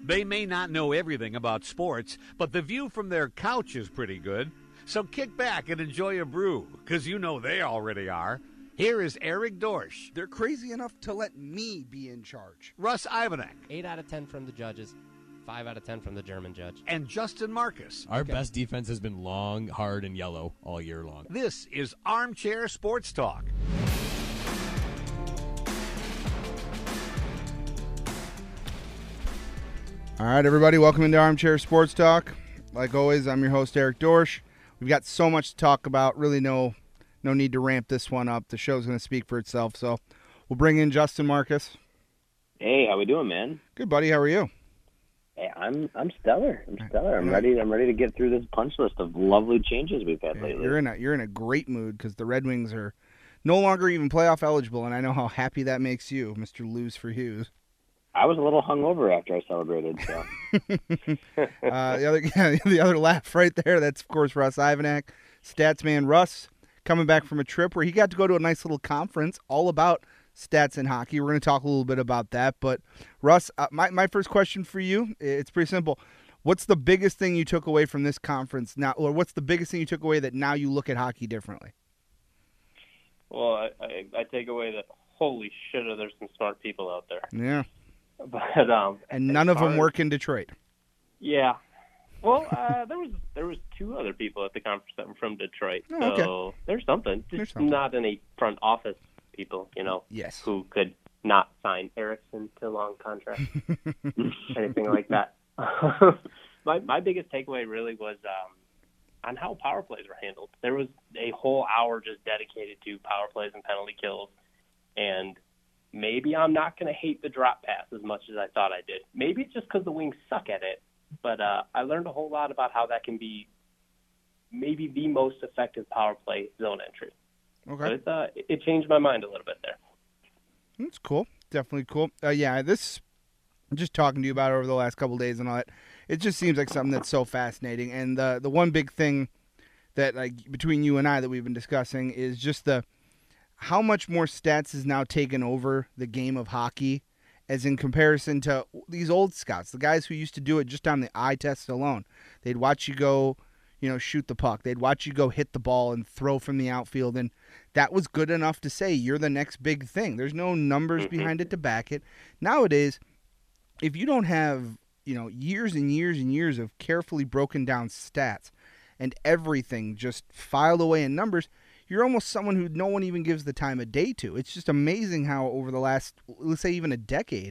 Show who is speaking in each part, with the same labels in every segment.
Speaker 1: They may not know everything about sports, but the view from their couch is pretty good. So kick back and enjoy a brew, because you know they already are. Here is Eric Dorsch.
Speaker 2: They're crazy enough to let me be in charge.
Speaker 1: Russ Ivanek.
Speaker 3: 8 out of 10 from the judges. 5 out of 10 from the German judge.
Speaker 1: And Justin Marcus.
Speaker 4: Our best defense has been long, hard, and yellow all year long.
Speaker 1: This is Armchair Sports Talk.
Speaker 2: All right, everybody, welcome into Armchair Sports Talk. Like always, I'm your host, Eric Dorsch. We've got so much to talk about. Really no need to ramp this one up. The show's going to speak for itself. So we'll bring in Justin Marcus.
Speaker 5: Hey, how we doing, man?
Speaker 2: Good, buddy. How are you?
Speaker 5: Hey, I'm stellar. I'm ready to get through this punch list of lovely changes we've had lately.
Speaker 2: You're in a great mood because the Red Wings are no longer even playoff eligible, and I know how happy that makes you, Mr. Lose for Hughes.
Speaker 5: I was a little hungover after I celebrated. So
Speaker 2: the other laugh right there. That's of course Russ Ivanek, Statsman Russ, coming back from a trip where he got to go to a nice little conference all about stats and hockey. We're going to talk a little bit about that. But Russ, my first question for you, it's pretty simple. What's the biggest thing you took away from this conference now, or what's the biggest thing you took away that now you look at hockey differently?
Speaker 6: Well, I take away that holy shit, there's some smart people out there.
Speaker 2: Yeah.
Speaker 6: But
Speaker 2: and none of them work in Detroit.
Speaker 6: Yeah. Well, there was 2 other people at the conference that were from Detroit.
Speaker 2: Oh,
Speaker 6: so
Speaker 2: okay.
Speaker 6: There's something. Just not any front office people,
Speaker 2: Yes.
Speaker 6: who could not sign Erickson to a long contract, anything like that. My biggest takeaway really was on how power plays were handled. There was a whole hour just dedicated to power plays and penalty kills, and maybe I'm not going to hate the drop pass as much as I thought I did. Maybe it's just because the Wings suck at it, but I learned a whole lot about how that can be maybe the most effective power play zone entry.
Speaker 2: Okay.
Speaker 6: So it changed my mind a little bit there.
Speaker 2: That's cool. Definitely cool. This, just talking to you about it over the last couple of days and all that, it just seems like something that's so fascinating. And the one big thing that, like, between you and I that we've been discussing is just how much more stats is now taken over the game of hockey as in comparison to these old scouts, the guys who used to do it just on the eye test alone. They'd watch you go, shoot the puck. They'd watch you go hit the ball and throw from the outfield, and that was good enough to say you're the next big thing. There's no numbers behind it to back it. Nowadays, if you don't have, years and years and years of carefully broken down stats and everything just filed away in numbers, you're almost someone who no one even gives the time of day to. It's just amazing how over the last, let's say even a decade,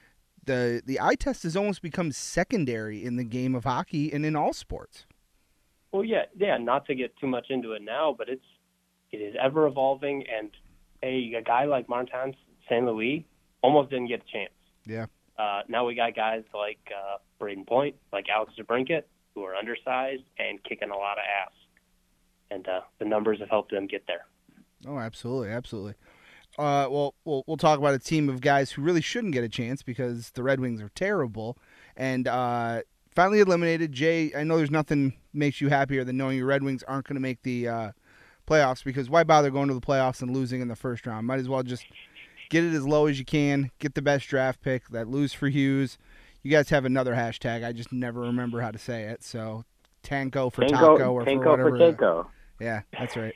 Speaker 2: the eye test has almost become secondary in the game of hockey and in all sports.
Speaker 6: Well, yeah, not to get too much into it now, but it is ever evolving, and a guy like Martin St. Louis almost didn't get a chance.
Speaker 2: Yeah.
Speaker 6: Now we got guys like Braden Point, like Alex DeBrincat, who are undersized and kicking a lot of ass. And the numbers have helped them get there.
Speaker 2: Oh, absolutely, absolutely. Well, we'll talk about a team of guys who really shouldn't get a chance because the Red Wings are terrible. And finally eliminated. Jay, I know there's nothing makes you happier than knowing your Red Wings aren't going to make the playoffs, because why bother going to the playoffs and losing in the first round? Might as well just get it as low as you can, get the best draft pick, that Lose for Hughes. You guys have another hashtag. I just never remember how to say it. So Tanko for Taco or
Speaker 5: Tanko
Speaker 2: for whatever.
Speaker 5: for Tanko.
Speaker 2: Yeah, that's right.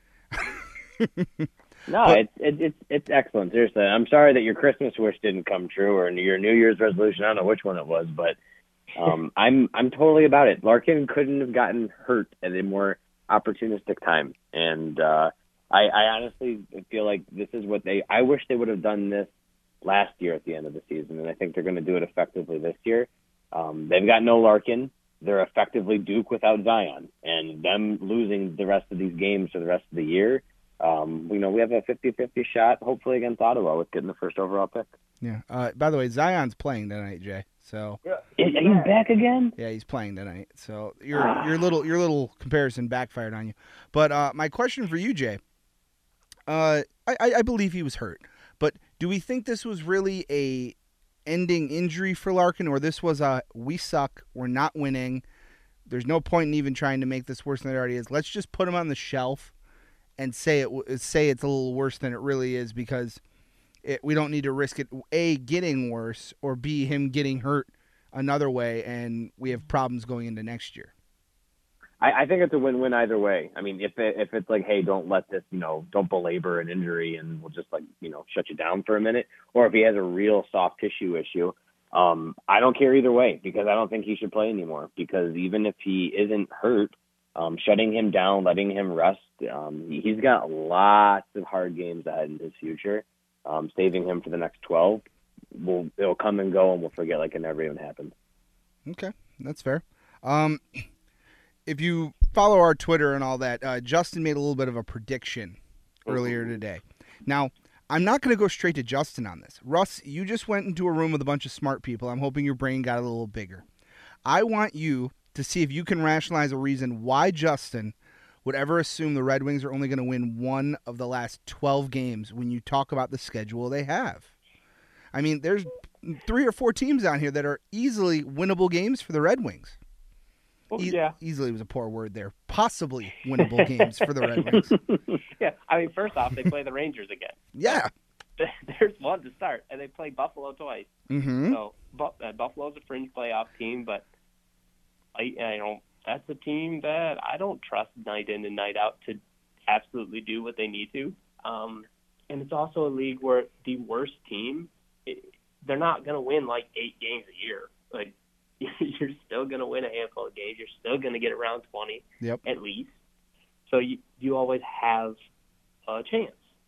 Speaker 5: No, it's excellent. Seriously, I'm sorry that your Christmas wish didn't come true, or your New Year's resolution. I don't know which one it was, but I'm totally about it. Larkin couldn't have gotten hurt at a more opportunistic time, and I honestly feel like this is what I wish they would have done this last year at the end of the season, and I think they're going to do it effectively this year. They've got no Larkin. They're effectively Duke without Zion, and them losing the rest of these games for the rest of the year. We have a 50-50 shot, hopefully, against Ottawa with getting the first overall pick.
Speaker 2: Yeah. By the way, Zion's playing tonight, Jay. So
Speaker 5: Is he back again?
Speaker 2: yeah, he's playing tonight. So your little comparison backfired on you. But my question for you, Jay, I believe he was hurt, but do we think this was really a ending injury for Larkin, or this was we suck, we're not winning, there's no point in even trying to make this worse than it already is, let's just put him on the shelf and say it's a little worse than it really is, because we don't need to risk it, A, getting worse, or B, him getting hurt another way, and we have problems going into next year.
Speaker 5: I think it's a win-win either way. I mean, if it's like, hey, don't let this, don't belabor an injury and we'll just shut you down for a minute, or if he has a real soft tissue issue, I don't care either way because I don't think he should play anymore. Because even if he isn't hurt, shutting him down, letting him rest, he's got lots of hard games ahead in his future. Saving him for the next 12, it'll come and go, and we'll forget like it never even happened.
Speaker 2: Okay, that's fair. If you follow our Twitter and all that, Justin made a little bit of a prediction earlier today. Now, I'm not going to go straight to Justin on this. Russ, you just went into a room with a bunch of smart people. I'm hoping your brain got a little bigger. I want you to see if you can rationalize a reason why Justin would ever assume the Red Wings are only going to win one of the last 12 games when you talk about the schedule they have. I mean, there's 3 or 4 teams down here that are easily winnable games for the Red Wings.
Speaker 6: Well, yeah.
Speaker 2: Easily was a poor word there. Possibly winnable games for the Red Wings.
Speaker 6: Yeah, I mean, first off, they play the Rangers again.
Speaker 2: Yeah.
Speaker 6: There's one to start, and they play Buffalo twice.
Speaker 2: Mm-hmm.
Speaker 6: So Buffalo's a fringe playoff team, but that's a team that I don't trust night in and night out to absolutely do what they need to. And it's also a league where the worst team, they're not going to win like 8 games a year. Like, you're still going to win a handful of games. You're still going to get around 20 at least. So you always have a chance.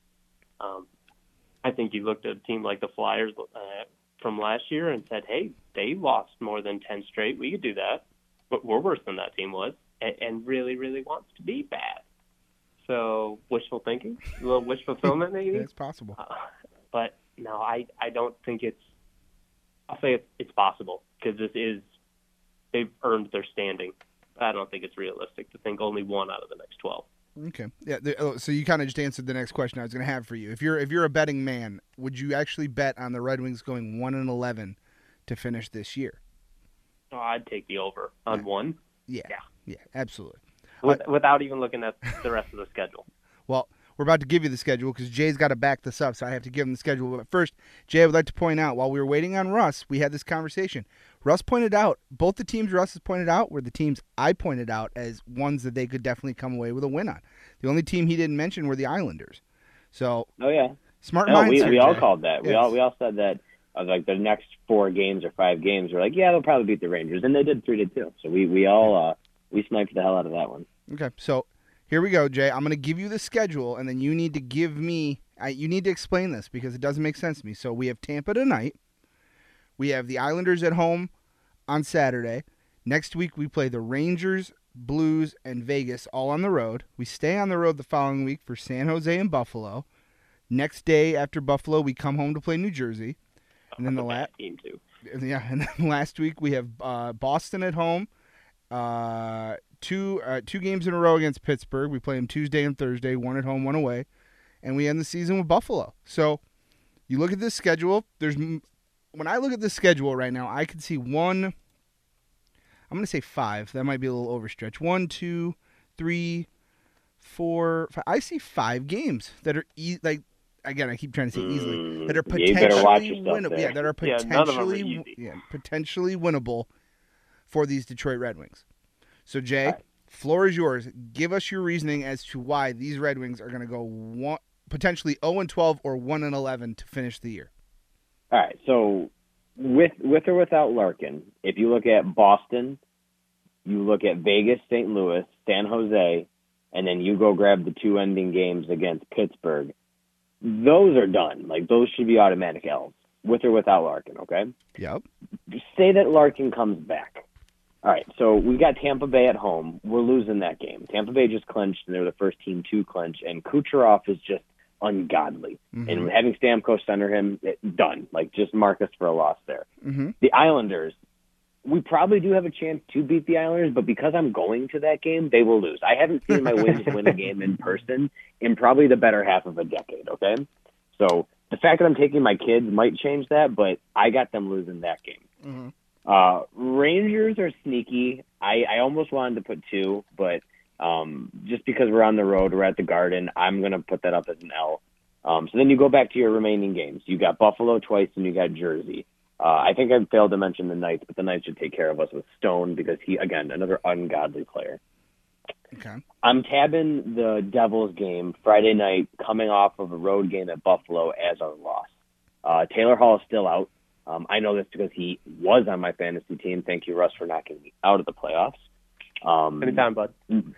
Speaker 6: I think you looked at a team like the Flyers from last year and said, hey, they lost more than 10 straight. We could do that. But we're worse than that team was and really, really wants to be bad. So wishful thinking, a little wish fulfillment maybe.
Speaker 2: It's possible.
Speaker 6: But no, I don't think I'll say it's possible because they've earned their standing. I don't think it's realistic to think only one out of the next 12.
Speaker 2: Okay. Yeah. So you kind of just answered the next question I was going to have for you. If you're a betting man, would you actually bet on the Red Wings going 1-11 to finish this year?
Speaker 6: Oh, I'd take the over on one.
Speaker 2: Yeah, absolutely.
Speaker 6: Without even looking at the rest of the schedule.
Speaker 2: Well, we're about to give you the schedule because Jay's got to back this up, so I have to give him the schedule. But first, Jay, I would like to point out, while we were waiting on Russ, we had this conversation. Russ pointed out, both the teams Russ has pointed out were the teams I pointed out as ones that they could definitely come away with a win on. The only team he didn't mention were the Islanders. So, smart minds.
Speaker 5: We all called that. Yes. We all said that. Like the next 4 games or 5 games, we're like, yeah, they'll probably beat the Rangers, and they did 3-2. So we all sniped the hell out of that one.
Speaker 2: Okay, so here we go, Jay. I'm going to give you the schedule, and then you need to give me. You need to explain this because it doesn't make sense to me. So we have Tampa tonight. We have the Islanders at home on Saturday. Next week we play the Rangers, Blues, and Vegas all on the road. We stay on the road the following week for San Jose and Buffalo. Next day after Buffalo, we come home to play New Jersey. And then
Speaker 6: team too.
Speaker 2: Yeah, and then last week we have Boston at home. 2 games in a row against Pittsburgh. We play them Tuesday and Thursday, 1 at home, 1 away, and we end the season with Buffalo. So you look at this schedule. When I look at this schedule right now, I can see one. I'm going to say 5. That might be a little overstretch. 1, 2, 3, 4, 5. I see 5 games that are Again, I keep trying to say easily that are potentially winnable. Yeah, that are potentially winnable for these Detroit Red Wings. So, Jay, floor is yours. Give us your reasoning as to why these Red Wings are going to go potentially 0-12 or 1-11 to finish the year.
Speaker 5: All right. So, with or without Larkin, if you look at Boston, you look at Vegas, St. Louis, San Jose, and then you go grab the 2 ending games against Pittsburgh. Those are done. Like, those should be automatic L's, with or without Larkin, okay?
Speaker 2: Yep.
Speaker 5: Say that Larkin comes back. All right, so we got Tampa Bay at home. We're losing that game. Tampa Bay just clinched, and they're the first team to clinch, and Kucherov is just ungodly. Mm-hmm. And having Stamkos center him, done. Like, just mark us for a loss there.
Speaker 2: Mm-hmm.
Speaker 5: The Islanders, we probably do have a chance to beat the Islanders, but because I'm going to that game, they will lose. I haven't seen my Wings win a game in person in probably the better half of a decade, okay? So the fact that I'm taking my kids might change that, but I got them losing that game.
Speaker 2: Mm-hmm.
Speaker 5: Rangers are sneaky. I almost wanted to put 2, but just because we're on the road, we're at the Garden, I'm going to put that up as an L. So then you go back to your remaining games. You got Buffalo twice and you got Jersey. I think I failed to mention the Knights, but the Knights should take care of us with Stone because he, again, another ungodly player.
Speaker 2: Okay.
Speaker 5: I'm tabbing the Devils game Friday night coming off of a road game at Buffalo as our loss. Taylor Hall is still out. I know this because he was on my fantasy team. Thank you, Russ, for knocking me out of the playoffs.
Speaker 6: Anytime, bud.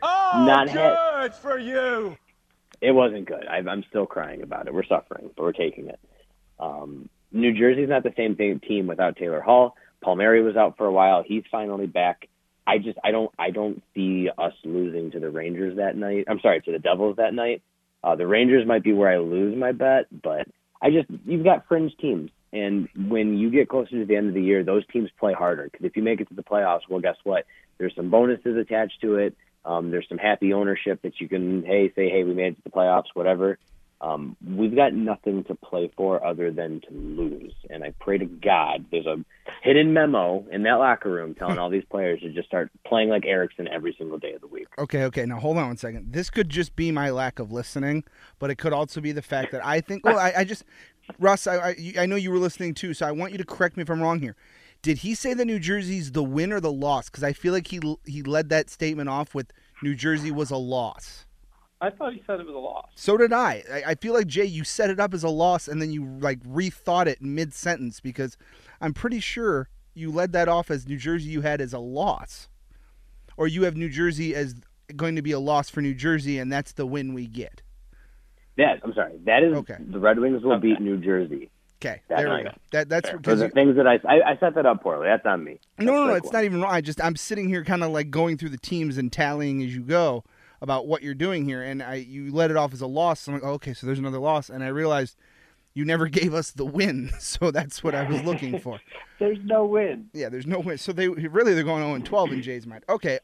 Speaker 1: Good for you.
Speaker 5: It wasn't good. I'm still crying about it. We're suffering, but we're taking it. New Jersey's not the same team without Taylor Hall. Palmieri was out for a while. He's finally back. I don't see us losing to the Rangers that night. I'm sorry, to the Devils that night. The Rangers might be where I lose my bet, but you've got fringe teams. And when you get closer to the end of the year, those teams play harder. Because if you make it to the playoffs, well, guess what? There's some bonuses attached to it. There's some happy ownership that you can, say, we made it to the playoffs, whatever. We've got nothing to play for other than to lose. And I pray to God there's a hidden memo in that locker room telling all these players to just start playing like Erickson every single day of the week.
Speaker 2: Okay. Now, hold on 1 second. This could just be my lack of listening, but it could also be the fact that I think, Russ, I know you were listening too, so I want you to correct me if I'm wrong here. Did he say that New Jersey's the win or the loss? Because I feel like he led that statement off with New Jersey was a loss.
Speaker 6: I thought he said it was a loss.
Speaker 2: So did I. I feel like, Jay, you set it up as a loss and then you rethought it mid-sentence because I'm pretty sure you led that off as New Jersey you had as a loss. Or you have New Jersey as going to be a loss for New Jersey and that's the win we get.
Speaker 5: I'm sorry. That is
Speaker 2: okay.
Speaker 5: The Red Wings will beat New Jersey.
Speaker 2: Okay, there we go. That's
Speaker 5: for the things that I set that up poorly. That's on me.
Speaker 2: No, it's not even wrong. I'm sitting here kind of going through the teams and tallying as you go about what you're doing here, and you let it off as a loss. So I'm like, okay, so there's another loss, and I realized you never gave us the win, so that's what I was looking for.
Speaker 6: There's no win.
Speaker 2: Yeah, there's no win. So they're going 0-12 in Jay's mind. Okay,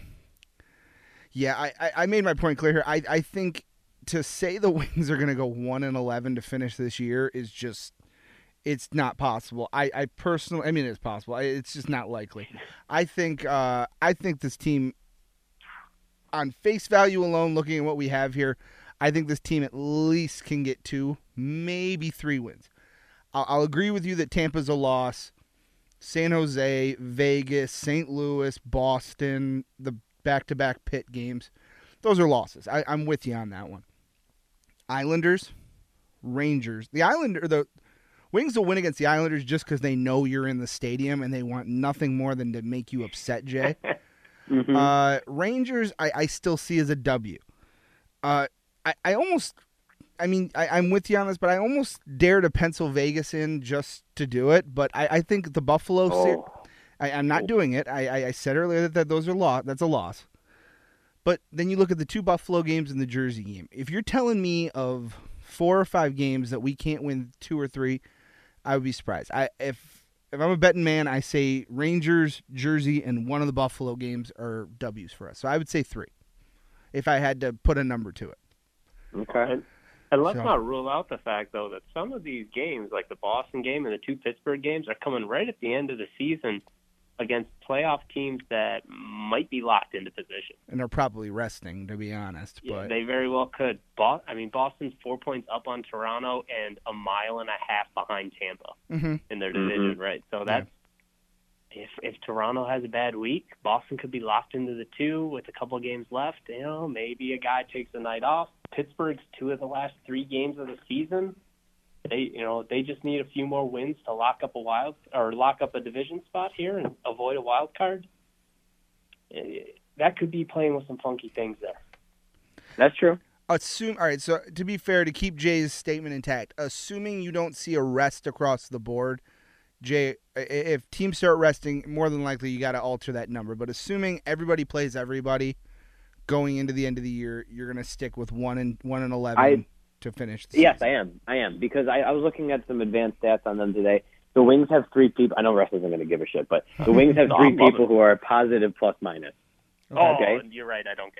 Speaker 2: yeah, I made my point clear here. I think to say the Wings are going to go 1-11 to finish this year is just. It's not possible. I personally, it's possible. It's just not likely. I think this team, on face value alone, looking at what we have here, I think this team at least can get 2, maybe 3 wins. I'll agree with you that Tampa's a loss. San Jose, Vegas, St. Louis, Boston, the back-to-back pit games, those are losses. I'm with you on that one. Islanders, Rangers. The Wings will win against the Islanders just because they know you're in the stadium and they want nothing more than to make you upset, Jay.
Speaker 5: Mm-hmm.
Speaker 2: Rangers, I still see as a W. I'm with you on this, but I almost dare to pencil Vegas in just to do it. But I think the Buffalo I'm not doing it. I said earlier that those are that's a loss. But then you look at the 2 Buffalo games and the Jersey game. If you're telling me of 4 or 5 games that we can't win 2 or 3, I would be surprised. If I'm a betting man, I say Rangers, Jersey, and one of the Buffalo games are W's for us. So I would say 3 if I had to put a number to it.
Speaker 5: Okay.
Speaker 6: And let's not rule out the fact, though, that some of these games, like the Boston game and the 2 Pittsburgh games, are coming right at the end of the season against playoff teams that might be locked into position.
Speaker 2: And they're probably resting, to be honest.
Speaker 6: Yeah,
Speaker 2: but
Speaker 6: they very well could. Boston's 4 points up on Toronto and a mile and a half behind Tampa in their division, right? So that's if Toronto has a bad week, Boston could be locked into the 2 with a couple of games left. Maybe a guy takes a night off. Pittsburgh's 2 of the last 3 games of the season. They just need a few more wins to lock up a division spot here and avoid a wild card. That could be playing with some funky things there.
Speaker 5: That's true.
Speaker 2: All right, so to be fair, to keep Jay's statement intact, assuming you don't see a rest across the board, Jay, if teams start resting, more than likely you got to alter that number. But assuming everybody plays everybody going into the end of the year, you're going to stick with 1-11. To finish the
Speaker 5: yes,
Speaker 2: season.
Speaker 5: I am because I was looking at some advanced stats on them today. The Wings have 3 people. I know Russ isn't going to give a shit, but the Wings have 3 people who are positive plus minus.
Speaker 6: Okay. Oh, you're right. I don't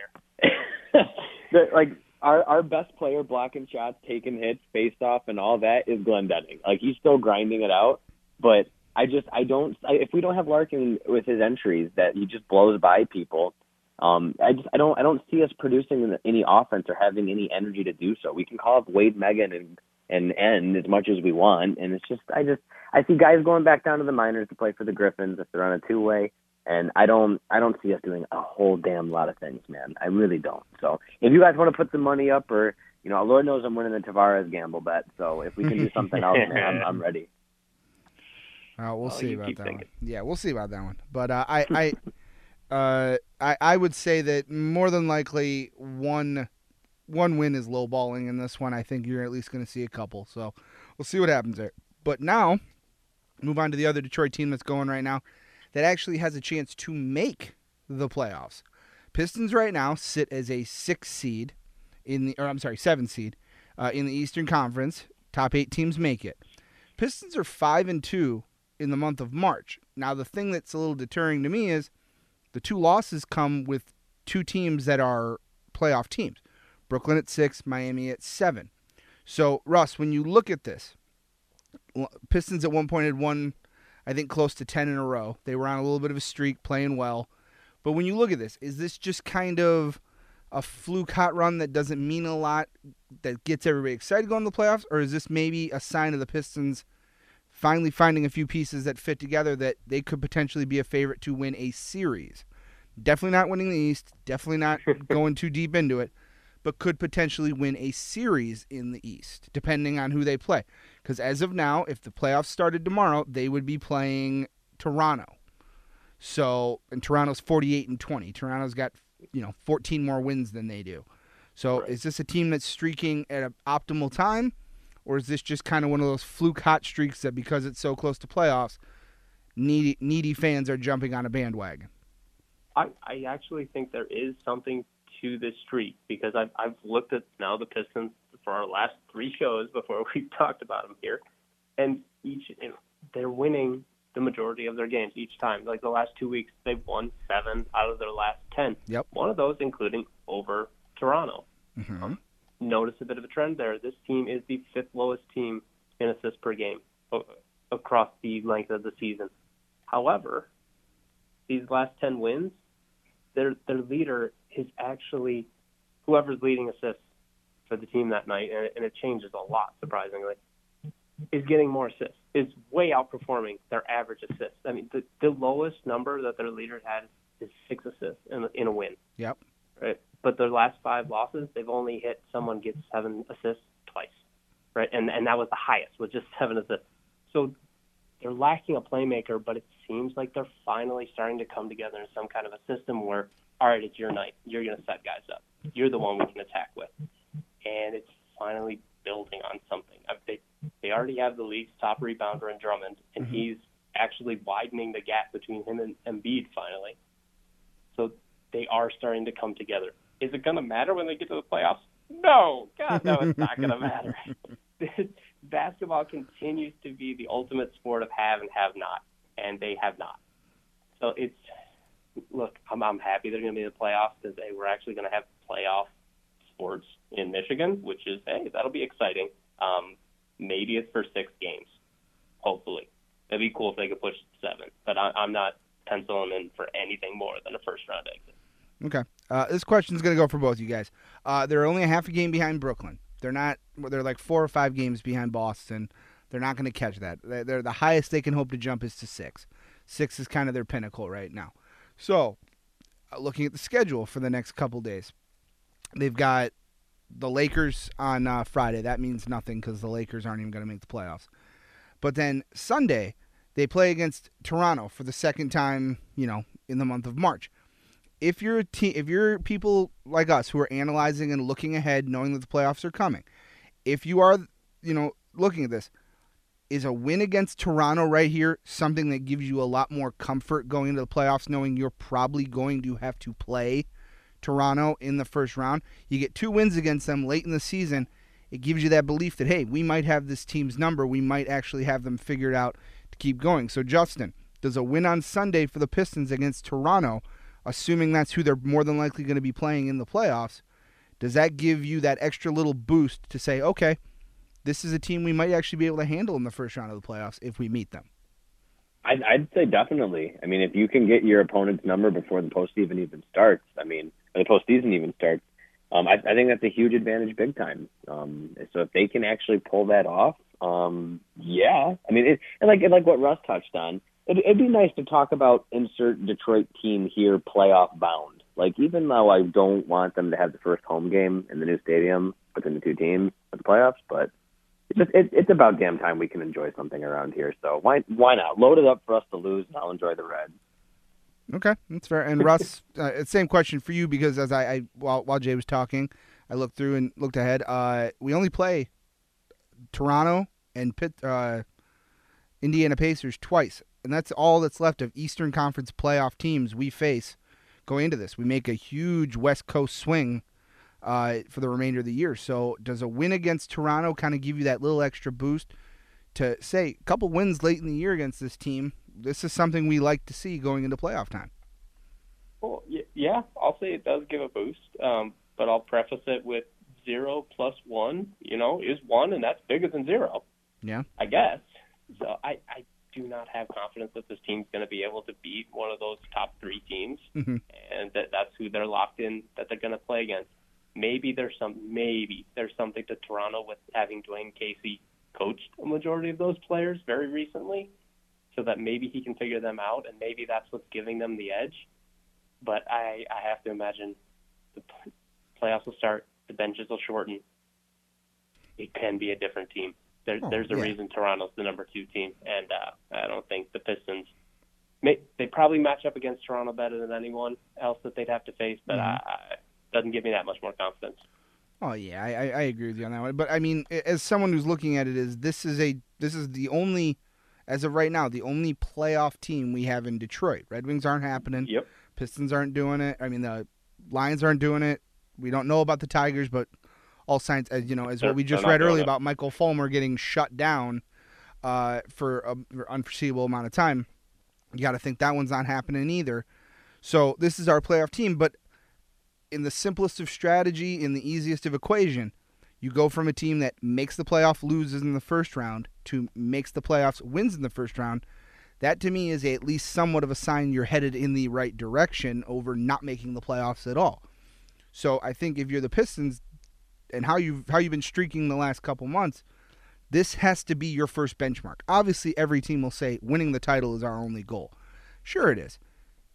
Speaker 6: care.
Speaker 5: Our best player blocking shots, taking hits, faced off, and all that is Glendening. He's still grinding it out, but if we don't have Larkin with his entries that he just blows by people. I don't see us producing any offense or having any energy to do so. We can call up Wade Megan and end as much as we want. And it's just I see guys going back down to the minors to play for the Griffins if they're on a two-way. And I don't see us doing a whole damn lot of things, man. I really don't. So if you guys want to put some money up, or Lord knows I'm winning the Tavares gamble bet. So if we can do something else, man, I'm ready.
Speaker 2: We'll see about that one. Yeah, we'll see about that one. But I would say that more than likely one win is lowballing in this one. I think you're at least going to see a couple. So we'll see what happens there. But now, move on to the other Detroit team that's going right now that actually has a chance to make the playoffs. Pistons right now sit as a 7 seed in the Eastern Conference. Top 8 teams make it. Pistons are 5-2 in the month of March. Now, the thing that's a little deterring to me is the 2 losses come with 2 teams that are playoff teams. Brooklyn at 6, Miami at 7. So, Russ, when you look at this, Pistons at one point had won, I think, close to 10 in a row. They were on a little bit of a streak, playing well. But when you look at this, is this just kind of a fluke hot run that doesn't mean a lot, that gets everybody excited going to the playoffs? Or is this maybe a sign of the Pistons finally finding a few pieces that fit together that they could potentially be a favorite to win a series? Definitely not winning the East, definitely not going too deep into it, but could potentially win a series in the East, depending on who they play. Because as of now, if the playoffs started tomorrow, they would be playing Toronto. So, and Toronto's 48-20. Toronto's got 14 more wins than they do. So
Speaker 6: Right.
Speaker 2: Is this a team that's streaking at an optimal time? Or is this just kind of one of those fluke hot streaks that because it's so close to playoffs, needy fans are jumping on a bandwagon?
Speaker 6: I actually think there is something to this streak, because I've looked at now the Pistons for our last 3 shows before we talked about them here, and they're winning the majority of their games each time. Like the last 2 weeks, they've won 7 out of their last 10.
Speaker 2: Yep.
Speaker 6: One of those including over Toronto.
Speaker 2: Mm-hmm.
Speaker 6: Notice a bit of a trend there. This team is the 5th lowest team in assists per game across the length of the season. However, these last 10 wins, their leader is actually whoever's leading assists for the team that night, and it changes a lot, surprisingly, is getting more assists, is way outperforming their average assists. I mean, the lowest number that their leader had is 6 assists in a win.
Speaker 2: Yep.
Speaker 6: Right? But their last 5 losses, they've only hit someone gets 7 assists twice. Right? And that was the highest, with just 7 assists. So they're lacking a playmaker, but it seems like they're finally starting to come together in some kind of a system where, all right, it's your night. You're going to set guys up. You're the one we can attack with. And it's finally building on something. They already have the league's top rebounder in Drummond, and he's actually widening the gap between him and Embiid finally. So they are starting to come together. Is it going to matter when they get to the playoffs? No. God, no, it's not going to matter. Basketball continues to be the ultimate sport of have and have not, and they have not. So look, I'm happy they're going to be in the playoffs, because we're actually going to have playoff sports in Michigan, which is, hey, that'll be exciting. Maybe it's for 6 games, hopefully. That'd be cool if they could push it to 7, but I'm not penciling in for anything more than a first-round exit.
Speaker 2: Okay. This question's going to go for both you guys. They're only a half a game behind Brooklyn. They're like 4 or 5 games behind Boston. They're not going to catch that. They're the highest they can hope to jump is to 6. 6 is kind of their pinnacle right now. So, looking at the schedule for the next couple days, they've got the Lakers on Friday. That means nothing because the Lakers aren't even going to make the playoffs. But then Sunday, they play against Toronto for the second time, in the month of March. If you're people like us who are analyzing and looking ahead, knowing that the playoffs are coming, if you are, looking at this, is a win against Toronto right here something that gives you a lot more comfort going into the playoffs, knowing you're probably going to have to play Toronto in the first round? You get 2 wins against them late in the season. It gives you that belief that, hey, we might have this team's number. We might actually have them figured out to keep going. So, Justin, does a win on Sunday for the Pistons against Toronto, assuming that's who they're more than likely going to be playing in the playoffs, does that give you that extra little boost to say, okay, this is a team we might actually be able to handle in the first round of the playoffs if we meet them?
Speaker 5: I'd say definitely. I mean, if you can get your opponent's number before the postseason even starts, or the postseason even starts, I think that's a huge advantage, big time. So if they can actually pull that off, yeah. I mean, and like what Russ touched on, it'd be nice to talk about insert Detroit team here playoff bound. Like, even though I don't want them to have the first home game in the new stadium between the two teams for the playoffs, but it's about damn time we can enjoy something around here. So why not load it up for us to lose, and I'll enjoy the red.
Speaker 2: Okay, that's fair. And Russ, same question for you, because as while Jay was talking, I looked through and looked ahead. We only play Toronto and Indiana Pacers twice, and that's all that's left of Eastern Conference playoff teams we face going into this. We make a huge West Coast swing for the remainder of the year. So does a win against Toronto kind of give you that little extra boost to say a couple wins late in the year against this team? This is something we like to see going into playoff time.
Speaker 6: Well, yeah, I'll say it does give a boost, but I'll preface it with 0 plus 1, is 1, and that's bigger than 0.
Speaker 2: Yeah.
Speaker 6: I guess. So I do not have confidence that this team's going to be able to beat one of those top 3 teams, and that's who they're locked in, that they're going to play against. Maybe there's something to Toronto with having Dwayne Casey coached a majority of those players very recently, so that maybe he can figure them out, and maybe that's what's giving them the edge. But I have to imagine the playoffs will start, the benches will shorten. It can be a different team. There's a reason Toronto's the number 2 team, and I don't think the Pistons they probably match up against Toronto better than anyone else that they'd have to face, but it doesn't give me that much more confidence.
Speaker 2: Oh yeah, I agree with you on that one. But I mean, as someone who's looking at it, this is the only, as of right now, the only playoff team we have in Detroit. Red Wings aren't happening.
Speaker 6: Yep.
Speaker 2: Pistons aren't doing it. I mean, the Lions aren't doing it. We don't know about the Tigers, but all signs, as what we just read earlier about Michael Fulmer getting shut down for an unforeseeable amount of time. You got to think that one's not happening either. So this is our playoff team, but in the simplest of strategy, in the easiest of equation, you go from a team that makes the playoff, loses in the first round, to makes the playoffs, wins in the first round. That to me is at least somewhat of a sign you're headed in the right direction over not making the playoffs at all. So I think if you're the Pistons, and how you've been streaking the last couple months, this has to be your first benchmark. Obviously, every team will say winning the title is our only goal. Sure it is.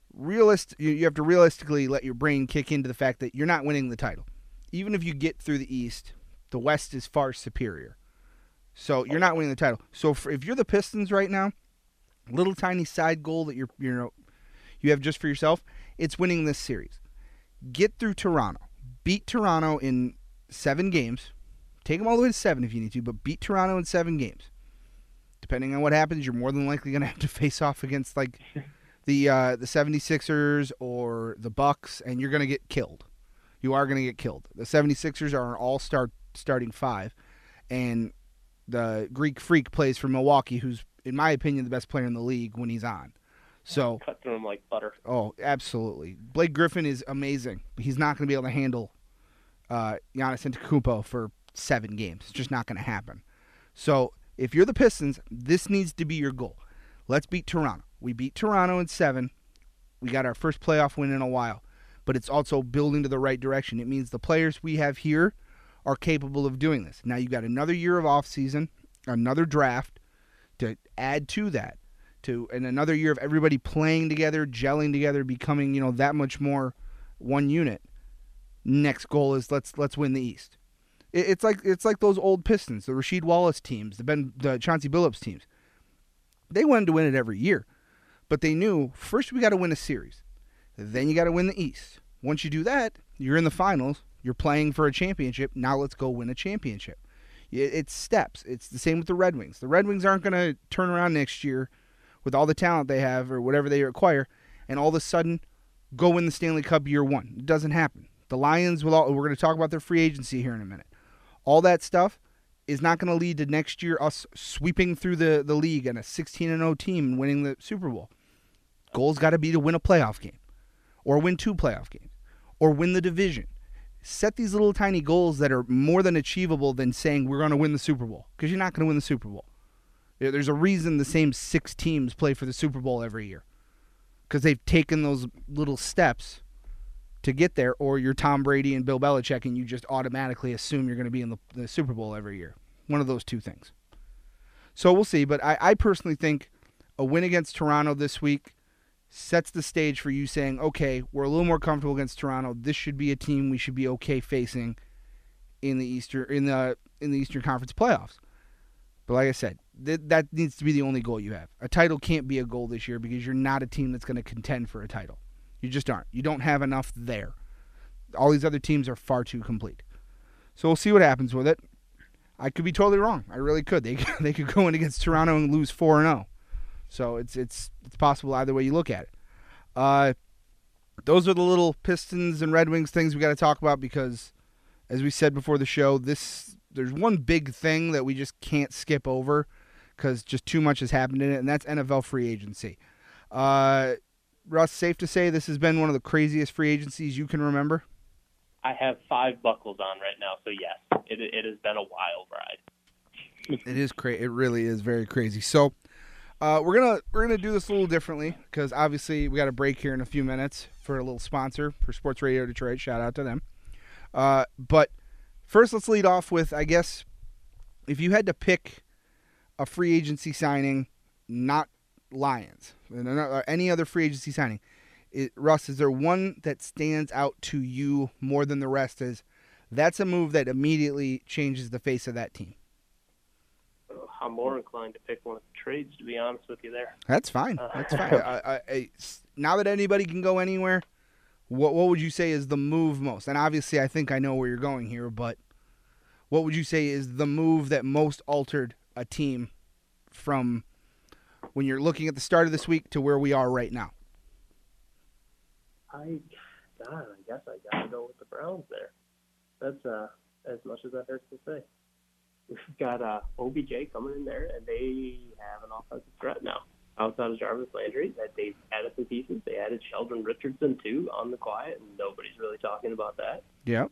Speaker 2: You have to realistically let your brain kick into the fact that you're not winning the title. Even if you get through the East, the West is far superior. So you're not winning the title. So if you're the Pistons right now, little tiny side goal that you have just for yourself, it's winning this series. Get through Toronto. Beat Toronto in 7 games. Take them all the way to 7 if you need to, but beat Toronto in 7 games. Depending on what happens, you're more than likely going to have to face off against like the 76ers or the Bucks, and you're going to get killed. You are going to get killed. The 76ers are an all-star starting 5, and the Greek Freak plays for Milwaukee, who's, in my opinion, the best player in the league when he's on. So
Speaker 6: cut through him like butter.
Speaker 2: Oh, absolutely. Blake Griffin is amazing, but he's not going to be able to handle Giannis Antetokounmpo for 7 games. It's just not going to happen. So if you're the Pistons, this needs to be your goal. Let's beat Toronto. We beat Toronto in 7. We got our first playoff win in a while. But it's also building to the right direction. It means the players we have here are capable of doing this. Now you've got another year of offseason, another draft to add to that, and another year of everybody playing together, gelling together, becoming that much more one unit. Next goal is let's win the East. It's like those old Pistons, the Rasheed Wallace teams, the Chauncey Billups teams. They wanted to win it every year, but they knew first we got to win a series, then you got to win the East. Once you do that, you're in the finals. You're playing for a championship. Now let's go win a championship. It's steps. It's the same with the Red Wings. The Red Wings aren't going to turn around next year with all the talent they have or whatever they acquire, and all of a sudden go win the Stanley Cup year 1. It doesn't happen. The Lions, we're going to talk about their free agency here in a minute. All that stuff is not going to lead to next year us sweeping through the league and a 16-0 team and winning the Super Bowl. Goal's got to be to win a playoff game or win 2 playoff games or win the division. Set these little tiny goals that are more than achievable than saying we're going to win the Super Bowl, because you're not going to win the Super Bowl. There's a reason the same 6 teams play for the Super Bowl every year, because they've taken those little steps to get there, or you're Tom Brady and Bill Belichick and you just automatically assume you're going to be in the Super Bowl every year. One of those two things. So we'll see, but I personally think a win against Toronto this week sets the stage for you saying, okay, we're a little more comfortable against Toronto. This should be a team we should be okay facing in the Eastern Conference playoffs. But like I said, that needs to be the only goal you have. A title can't be a goal this year because you're not a team that's going to contend for a title. You just aren't. You don't have enough there. All these other teams are far too complete. So we'll see what happens with it. I could be totally wrong. I really could. They could go in against Toronto and lose 4-0. So it's possible either way you look at it. Those are the little Pistons and Red Wings things we got to talk about because, as we said before the show, there's one big thing that we just can't skip over because just too much has happened in it, and that's NFL free agency. Russ, safe to say this has been one of the craziest free agencies you can remember?
Speaker 6: I have 5 buckles on right now, so yes, it has been a wild ride.
Speaker 2: It is crazy. It really is very crazy. So we're gonna do this a little differently because obviously we got a break here in a few minutes for a little sponsor for Sports Radio Detroit. Shout out to them. But first, let's lead off with, I guess, if you had to pick a free agency signing, not Lions, or any other free agency signing, Russ, is there one that stands out to you more than the rest as that's a move that immediately changes the face of that team?
Speaker 6: I'm more inclined to pick one of the trades, to be honest with you there.
Speaker 2: That's fine. That's fine. Now that anybody can go anywhere, what would you say is the move most? And obviously, I think I know where you're going here, but what would you say is the move that most altered a team from when you're looking at the start of this week to where we are right now?
Speaker 6: I guess I got to go with the Browns there. That's as much as that hurts to say. We've got OBJ coming in there, and they have an offensive threat now. Outside of Jarvis Landry, that they've added some pieces. They added Sheldon Richardson, too, on the quiet, and nobody's really talking about that.
Speaker 2: Yep.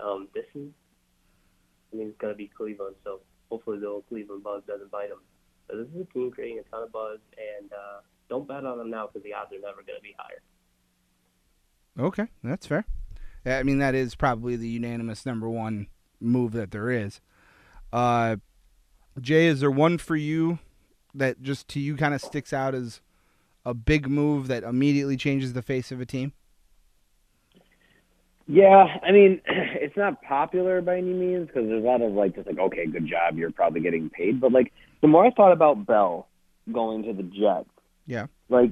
Speaker 6: It's going to be Cleveland, so hopefully the old Cleveland buzz doesn't bite them. But this is a team creating a ton of buzz, and don't bet on them now because the odds are never going to be higher.
Speaker 2: Okay, that's fair. I mean, that is probably the unanimous number one move that there is. Jay, is there one for you that just to you kind of sticks out as a big move that immediately changes the face of a team?
Speaker 5: Yeah, I mean, it's not popular by any means because there's a lot of okay, good job, you're probably getting paid. But the more I thought about Bell going to the Jets,
Speaker 2: yeah,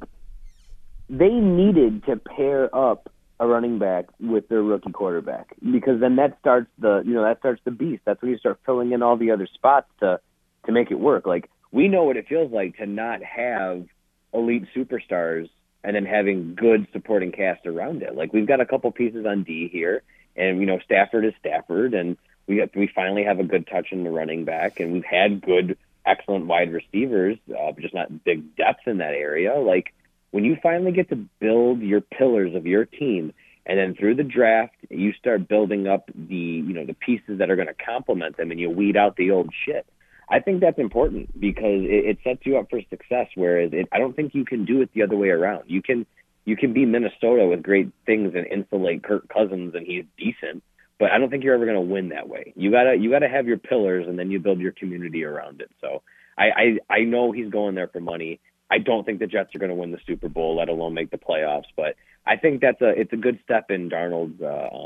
Speaker 5: they needed to pair up a running back with their rookie quarterback because then that starts the beast. That's when you start filling in all the other spots to make it work. We know what it feels like to not have elite superstars and then having good supporting cast around it. We've got a couple pieces on D here, and Stafford is Stafford, and we finally have a good touch in the running back, and we've had good, excellent wide receivers, just not big depth in that area. When you finally get to build your pillars of your team, and then through the draft, you start building up the pieces that are going to complement them, and you weed out the old shit. I think that's important because it sets you up for success. Whereas I don't think you can do it the other way around. You can be Minnesota with great things and insulate Kirk Cousins, and he's decent. But I don't think you're ever going to win that way. You gotta have your pillars, and then you build your community around it. So I know he's going there for money. I don't think the Jets are going to win the Super Bowl, let alone make the playoffs. But I think it's a good step in Darnold's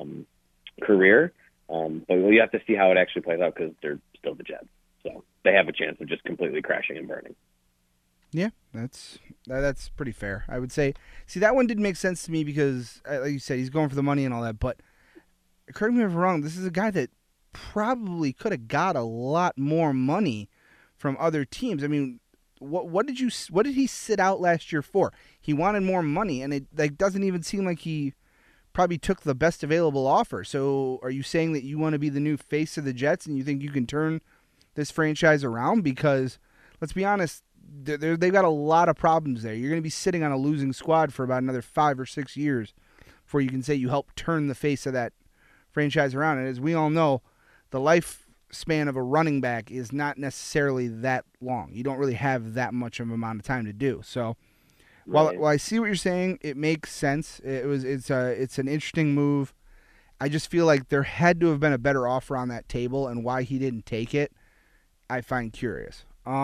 Speaker 5: career. But you have to see how it actually plays out because they're still the Jets. So they have a chance of just completely crashing and burning.
Speaker 2: Yeah, that's pretty fair. I would say. See, that one didn't make sense to me because, like you said, he's going for the money and all that. But correct me if I'm wrong. This is a guy that probably could have got a lot more money from other teams. I mean, what did he sit out last year for? He wanted more money, and it doesn't even seem like he probably took the best available offer. So, are you saying that you want to be the new face of the Jets and you think you can turn this franchise around? Because let's be honest, they've got a lot of problems there. You're going to be sitting on a losing squad for about another 5 or 6 years before you can say you helped turn the face of that franchise around. And as we all know, the lifespan of a running back is not necessarily that long. You don't really have that much of an amount of time to do. So While
Speaker 5: Right.
Speaker 2: I see what you're saying, it makes sense. It's an interesting move. I just feel like there had to have been a better offer on that table, and why he didn't take it, I find curious.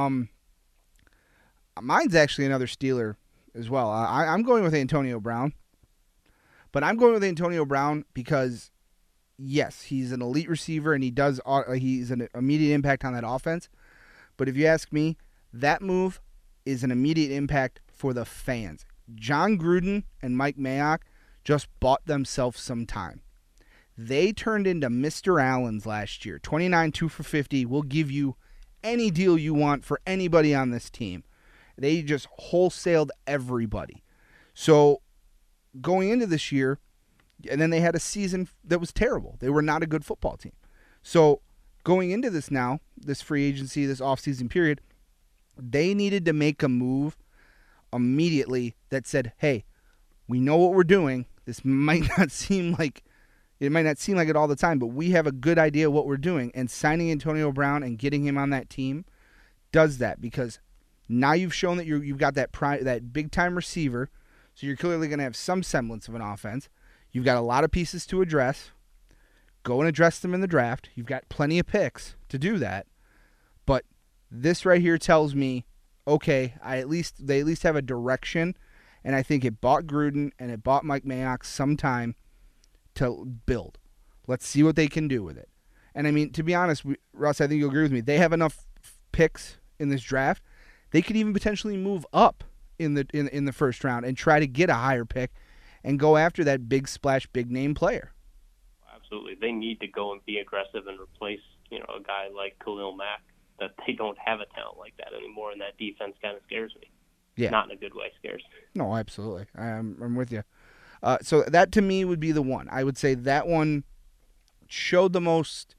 Speaker 2: Mine's actually another Steeler as well. I'm going with Antonio Brown, but I'm going with Antonio Brown because, yes, he's an elite receiver and he's an immediate impact on that offense. But if you ask me, that move is an immediate impact for the fans. John Gruden and Mike Mayock just bought themselves some time. They turned into Mr. Allens last year. 29, 2 for 50. We'll give you any deal you want for anybody on this team. They just wholesaled everybody. So going into this year, and then they had a season that was terrible. They were not a good football team. So going into this now, this free agency, this offseason period, they needed to make a move immediately that said, hey, we know what we're doing. This might not seem like it all the time, but we have a good idea what we're doing. And signing Antonio Brown and getting him on that team does that, because now you've shown that you've got that big-time receiver, so you're clearly going to have some semblance of an offense. You've got a lot of pieces to address. Go and address them in the draft. You've got plenty of picks to do that. But this right here tells me, okay, they at least have a direction, and I think it bought Gruden and it bought Mike Mayock some time to build. Let's see what they can do with it. And I mean, to be honest, Russ, I think you'll agree with me. They have enough picks in this draft. They could even potentially move up in the first round and try to get a higher pick and go after that big splash, big name player.
Speaker 6: Absolutely. They need to go and be aggressive and replace, a guy like Khalil Mack. That they don't have a talent like that anymore, and that defense kind of scares me.
Speaker 2: Yeah.
Speaker 6: Not in a good way, scares.
Speaker 2: No, absolutely. I'm with you. So that to me would be the one. I would say that one showed the most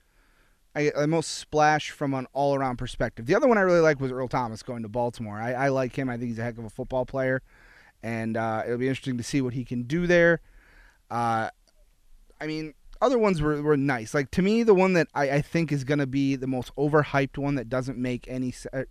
Speaker 2: splash from an all-around perspective. The other one I really like was Earl Thomas going to Baltimore. I like him. I think he's a heck of a football player, and it'll be interesting to see what he can do there. I mean, other ones were nice. Like, to me, the one that I think is going to be the most overhyped one that doesn't make any sense,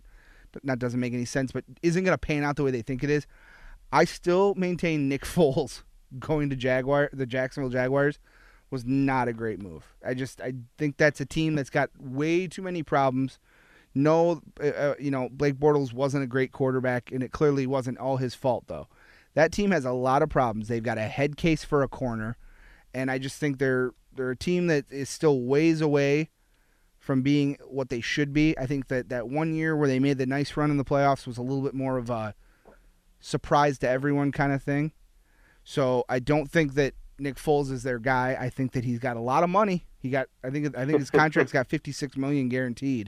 Speaker 2: but isn't going to pan out the way they think it is. I still maintain Nick Foles going to the Jacksonville Jaguars was not a great move. I think that's a team that's got way too many problems. No, Blake Bortles wasn't a great quarterback, and it clearly wasn't all his fault, though. That team has a lot of problems. They've got a head case for a corner, and I just think they're a team that is still ways away from being what they should be. I think that 1 year where they made the nice run in the playoffs was a little bit more of a surprise to everyone kind of thing. So I don't think that Nick Foles is their guy. I think that he's got a lot of money. I think his contract's got $56 million guaranteed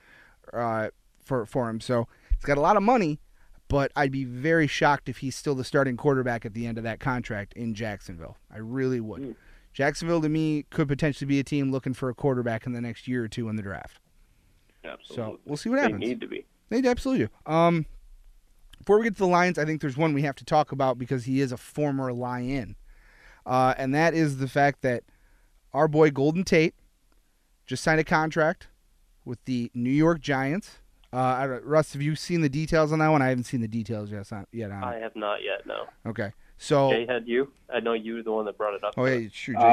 Speaker 2: for him. So he's got a lot of money, but I'd be very shocked if he's still the starting quarterback at the end of that contract in Jacksonville. I really would. Jacksonville, to me, could potentially be a team looking for a quarterback in the next year or two in the draft.
Speaker 6: Absolutely.
Speaker 2: So we'll see what happens.
Speaker 6: They need to be.
Speaker 2: They absolutely do. Before we get to the Lions, I think there's one we have to talk about because he is a former Lion. And that is the fact that our boy Golden Tate just signed a contract with the New York Giants. Russ, have you seen the details on that one? I haven't seen the details yet on it.
Speaker 6: I have not yet, no.
Speaker 2: Okay. So
Speaker 6: Jay, had you? I know you were the one that brought it up.
Speaker 2: Oh, yeah, sure, Jay.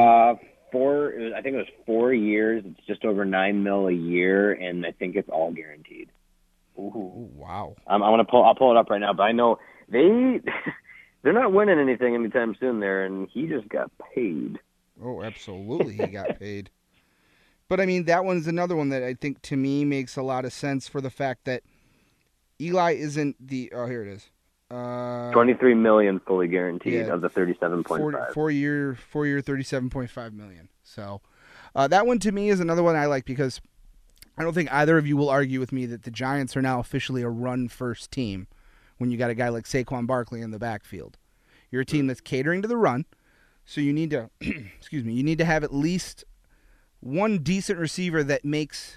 Speaker 5: I think it was 4 years. It's just over $9 million a year, and I think it's all guaranteed.
Speaker 2: Ooh, wow.
Speaker 5: I'll pull it up right now, but I know they're not winning anything anytime soon there, and he just got paid.
Speaker 2: Oh, absolutely, he got paid. But I mean, that one's another one that I think to me makes a lot of sense for the fact that Eli isn't the. Oh, here it is.
Speaker 5: $23 million fully guaranteed of the 37.5.
Speaker 2: 4 year, $37.5 million. So that one to me is another one I like because I don't think either of you will argue with me that the Giants are now officially a run-first team when you got a guy like Saquon Barkley in the backfield. You're a team that's catering to the run, so you need to you need to have at least one decent receiver that makes,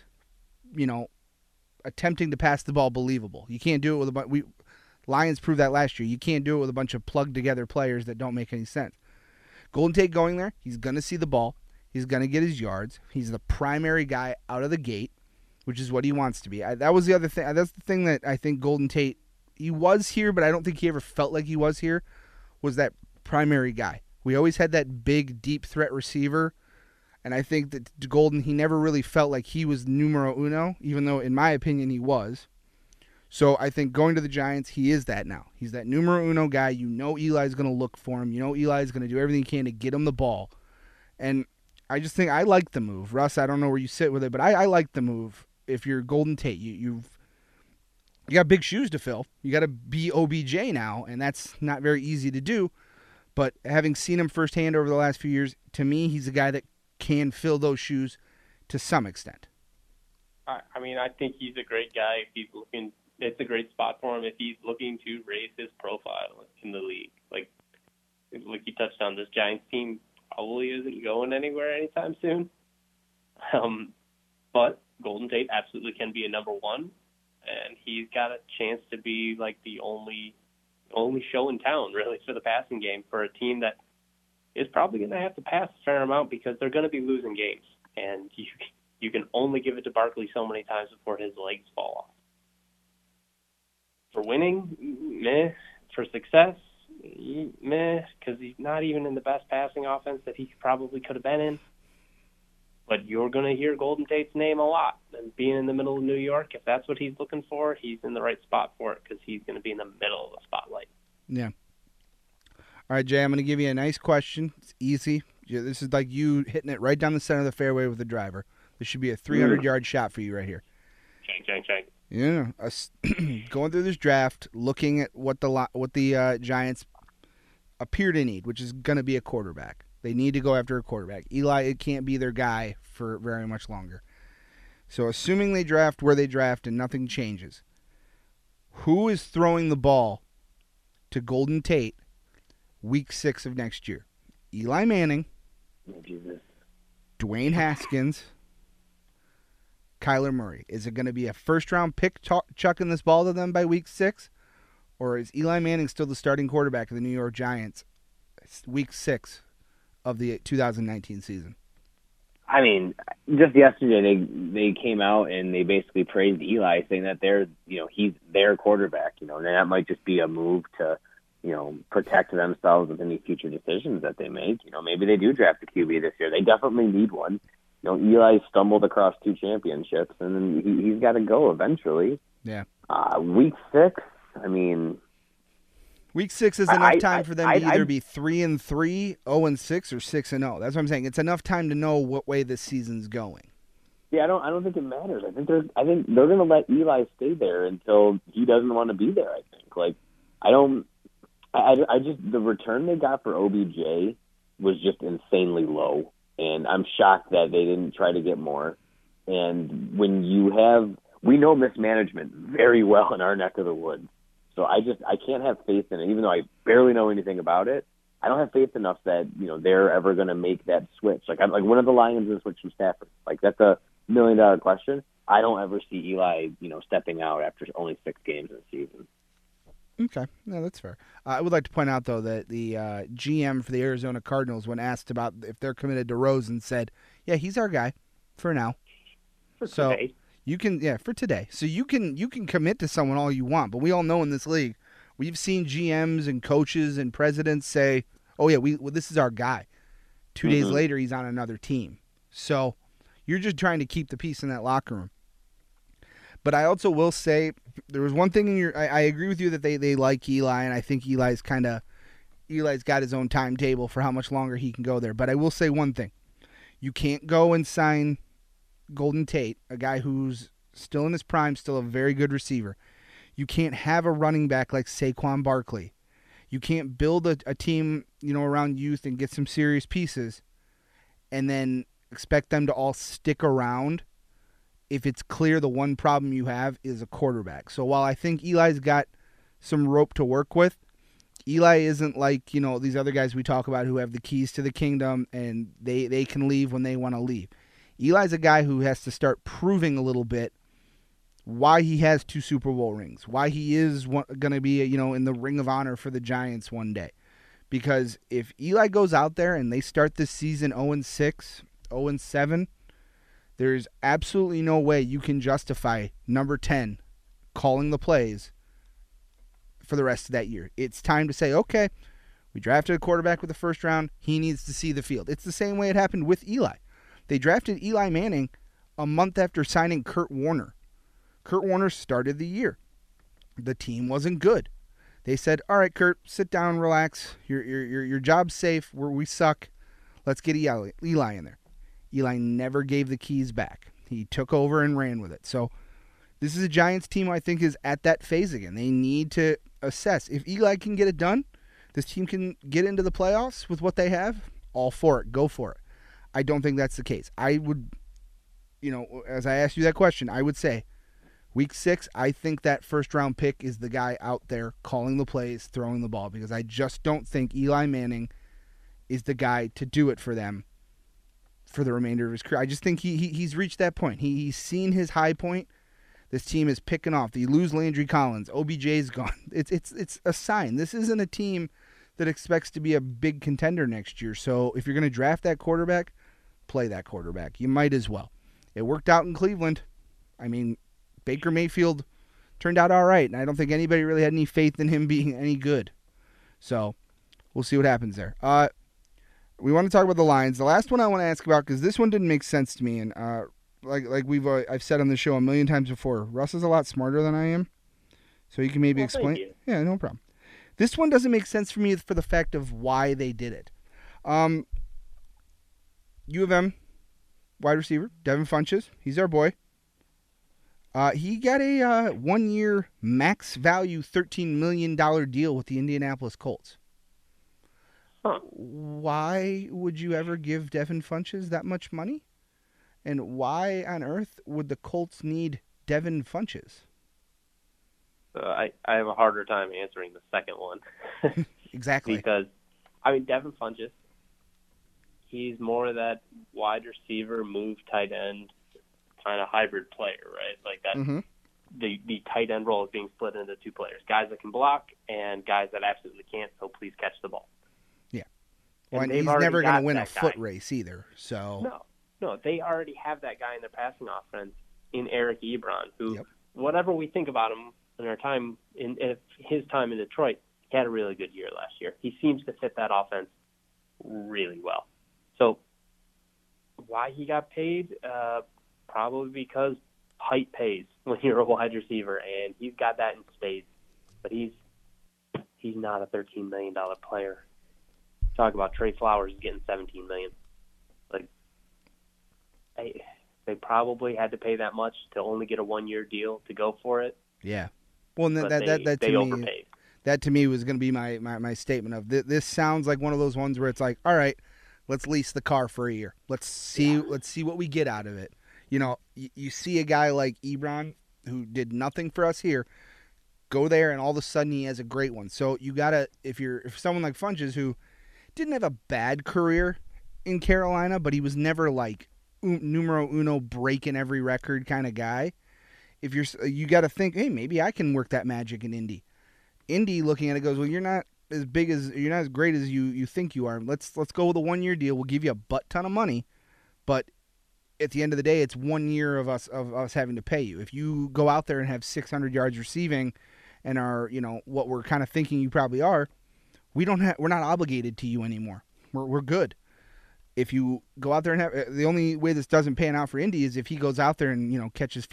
Speaker 2: attempting to pass the ball believable. You can't do it with Lions proved that last year. You can't do it with a bunch of plugged-together players that don't make any sense. Golden Tate going there, he's going to see the ball. He's going to get his yards. He's the primary guy out of the gate, which is what he wants to be. That was the other thing. That's the thing that I think Golden Tate was here, but I don't think he ever felt like he was here, was that primary guy. We always had that big, deep threat receiver, and I think that Golden, he never really felt like he was numero uno, even though, in my opinion, he was. So I think going to the Giants, he is that now. He's that numero uno guy. You know Eli's going to look for him. You know Eli's going to do everything he can to get him the ball. And I just think I like the move. Russ, I don't know where you sit with it, but I like the move. If you're Golden Tate, you got big shoes to fill. You got to be OBJ now, and that's not very easy to do. But having seen him firsthand over the last few years, to me, he's a guy that can fill those shoes to some extent.
Speaker 6: I mean, I think he's a great guy if he's looking. It's a great spot for him if he's looking to raise his profile in the league. Like you touched on, this Giants team probably isn't going anywhere anytime soon. But Golden Tate absolutely can be a number one, and he's got a chance to be like the only show in town, really, for the passing game for a team that is probably going to have to pass a fair amount because they're going to be losing games, and you can only give it to Barkley so many times before his legs fall off. For winning, meh. For success, meh, because he's not even in the best passing offense that he probably could have been in. But you're going to hear Golden Tate's name a lot. And being in the middle of New York, if that's what he's looking for, he's in the right spot for it because he's going to be in the middle of the spotlight.
Speaker 2: Yeah. All right, Jay, I'm going to give you a nice question. It's easy. This is like you hitting it right down the center of the fairway with the driver. This should be a 300-yard shot for you right here.
Speaker 6: Shank.
Speaker 2: Yeah, going through this draft, looking at what the Giants appear to need, which is going to be a quarterback. They need to go after a quarterback. Eli, it can't be their guy for very much longer. So assuming they draft where they draft and nothing changes, who is throwing the ball to Golden Tate week 6 of next year? Eli Manning,
Speaker 5: Oh, Jesus.
Speaker 2: Dwayne Haskins, Kyler Murray. Is it going to be a first-round pick chucking this ball to them by week 6? Or is Eli Manning still the starting quarterback of the New York Giants week 6 of the 2019 season?
Speaker 5: I mean, just yesterday they came out and they basically praised Eli, saying that he's their quarterback, and that might just be a move to, protect themselves with any future decisions that they make. Maybe they do draft a QB this year. They definitely need one. Eli stumbled across 2 championships, and then he's got to go eventually.
Speaker 2: Yeah.
Speaker 5: Week 6, I mean,
Speaker 2: week 6 is enough time for them to either be 3-3, 0-6, or 6-0. That's what I'm saying. It's enough time to know what way this season's going.
Speaker 5: Yeah, I don't think it matters. I think they're going to let Eli stay there until he doesn't want to be there. I think. The return they got for OBJ was just insanely low, and I'm shocked that they didn't try to get more. And when we know mismanagement very well in our neck of the woods. So I can't have faith in it, even though I barely know anything about it. I don't have faith enough that they're ever going to make that switch. Like when are the Lions going to switch from Stafford? Like that's a $1 million question. I don't ever see Eli stepping out after only 6 games in the season.
Speaker 2: Okay, no, that's fair. I would like to point out though that the GM for the Arizona Cardinals, when asked about if they're committed to Rosen, said, "Yeah, he's our guy for now."
Speaker 6: For today.
Speaker 2: You can, for today. So you can commit to someone all you want, but we all know in this league, we've seen GMs and coaches and presidents say, "Oh yeah, this is our guy." 2 days later, he's on another team. So you're just trying to keep the peace in that locker room. But I also will say there was one thing in I agree with you that they like Eli, and I think Eli's got his own timetable for how much longer he can go there. But I will say one thing: you can't go and sign Golden Tate, a guy who's still in his prime, still a very good receiver. You can't have a running back like Saquon Barkley. You can't build a team, around youth and get some serious pieces and then expect them to all stick around if it's clear the one problem you have is a quarterback. So while I think Eli's got some rope to work with, Eli isn't like, these other guys we talk about who have the keys to the kingdom and they can leave when they want to leave. Eli's a guy who has to start proving a little bit why he has 2 Super Bowl rings, why he is going to be, in the Ring of Honor for the Giants one day. Because if Eli goes out there and they start this season 0-6, 0-7, there's absolutely no way you can justify number 10 calling the plays for the rest of that year. It's time to say, okay, we drafted a quarterback with the first round. He needs to see the field. It's the same way it happened with Eli. They drafted Eli Manning a month after signing Kurt Warner. Kurt Warner started the year. The team wasn't good. They said, all right, Kurt, sit down, relax. Your job's safe. We suck. Let's get Eli in there. Eli never gave the keys back. He took over and ran with it. So this is a Giants team I think is at that phase again. They need to assess. If Eli can get it done, this team can get into the playoffs with what they have, all for it. Go for it. I don't think that's the case. I would, as I asked you that question, I would say week 6, I think that first-round pick is the guy out there calling the plays, throwing the ball, because I just don't think Eli Manning is the guy to do it for them for the remainder of his career. I just think he's reached that point. He's seen his high point. This team is picking off. They lose Landry Collins. OBJ's gone. It's a sign. This isn't a team that expects to be a big contender next year. So if you're going to draft that quarterback, play that quarterback. You might as well. It worked out in Cleveland. I mean, Baker Mayfield turned out all right, and I don't think anybody really had any faith in him being any good. So we'll see what happens there. We want to talk about the Lions. The last one I want to ask about, because this one didn't make sense to me, and like I've said on the show a million times before, Russ is a lot smarter than I am, so he can maybe explain.
Speaker 6: Thank you.
Speaker 2: Yeah, no problem. This one doesn't make sense for me for the fact of why they did it. U of M wide receiver Devin Funchess, he's our boy. He got a 1-year max value $13 million deal with the Indianapolis Colts.
Speaker 6: Huh.
Speaker 2: Why would you ever give Devin Funchess that much money? And why on earth would the Colts need Devin Funchess?
Speaker 6: I have a harder time answering the second one.
Speaker 2: Exactly.
Speaker 6: Because, Devin Funchess, he's more of that wide receiver, move tight end kind of hybrid player, right? Like that.
Speaker 2: Mm-hmm.
Speaker 6: The tight end role is being split into 2 players, guys that can block and guys that absolutely can't, so please catch the ball.
Speaker 2: Yeah. Well, and
Speaker 6: they've
Speaker 2: he's
Speaker 6: already
Speaker 2: never going
Speaker 6: got
Speaker 2: to win a
Speaker 6: that
Speaker 2: foot
Speaker 6: guy.
Speaker 2: race either. So
Speaker 6: No, they already have that guy in their passing offense in Eric Ebron, who,
Speaker 2: Yep.
Speaker 6: whatever we think about him in our time in his time in Detroit, he had a really good year last year. He seems to fit that offense really well. So why he got paid? Probably because height pays when you're a wide receiver, and he's got that in spades. But he's not a $13 million player. Talk about Trey Flowers getting $17 million. Like, they probably had to pay that much to only get a 1-year deal to go for it.
Speaker 2: yeah. Well, and
Speaker 6: But
Speaker 2: that
Speaker 6: they
Speaker 2: to me,
Speaker 6: overpaid.
Speaker 2: that to me was going to be my statement of this sounds like one of those ones where it's like, all right, let's lease the car for a year. Let's see what we get out of it. You see a guy like Ebron who did nothing for us here, go there and all of a sudden he has a great one. So you gotta if someone like Funchess who didn't have a bad career in Carolina, but he was never like numero uno breaking every record kind of guy. If you got to think, hey, maybe I can work that magic in Indy. Indy looking at it goes, well, you're not as great as you think you are. Let's go with a 1-year deal. We'll give you a butt ton of money, but at the end of the day, it's 1 year of us having to pay you. If you go out there and have 600 yards receiving, and are what we're kind of thinking you probably are, we're not obligated to you anymore. We're good. If you go out there and have the only way this doesn't pan out for Indy is if he goes out there and catches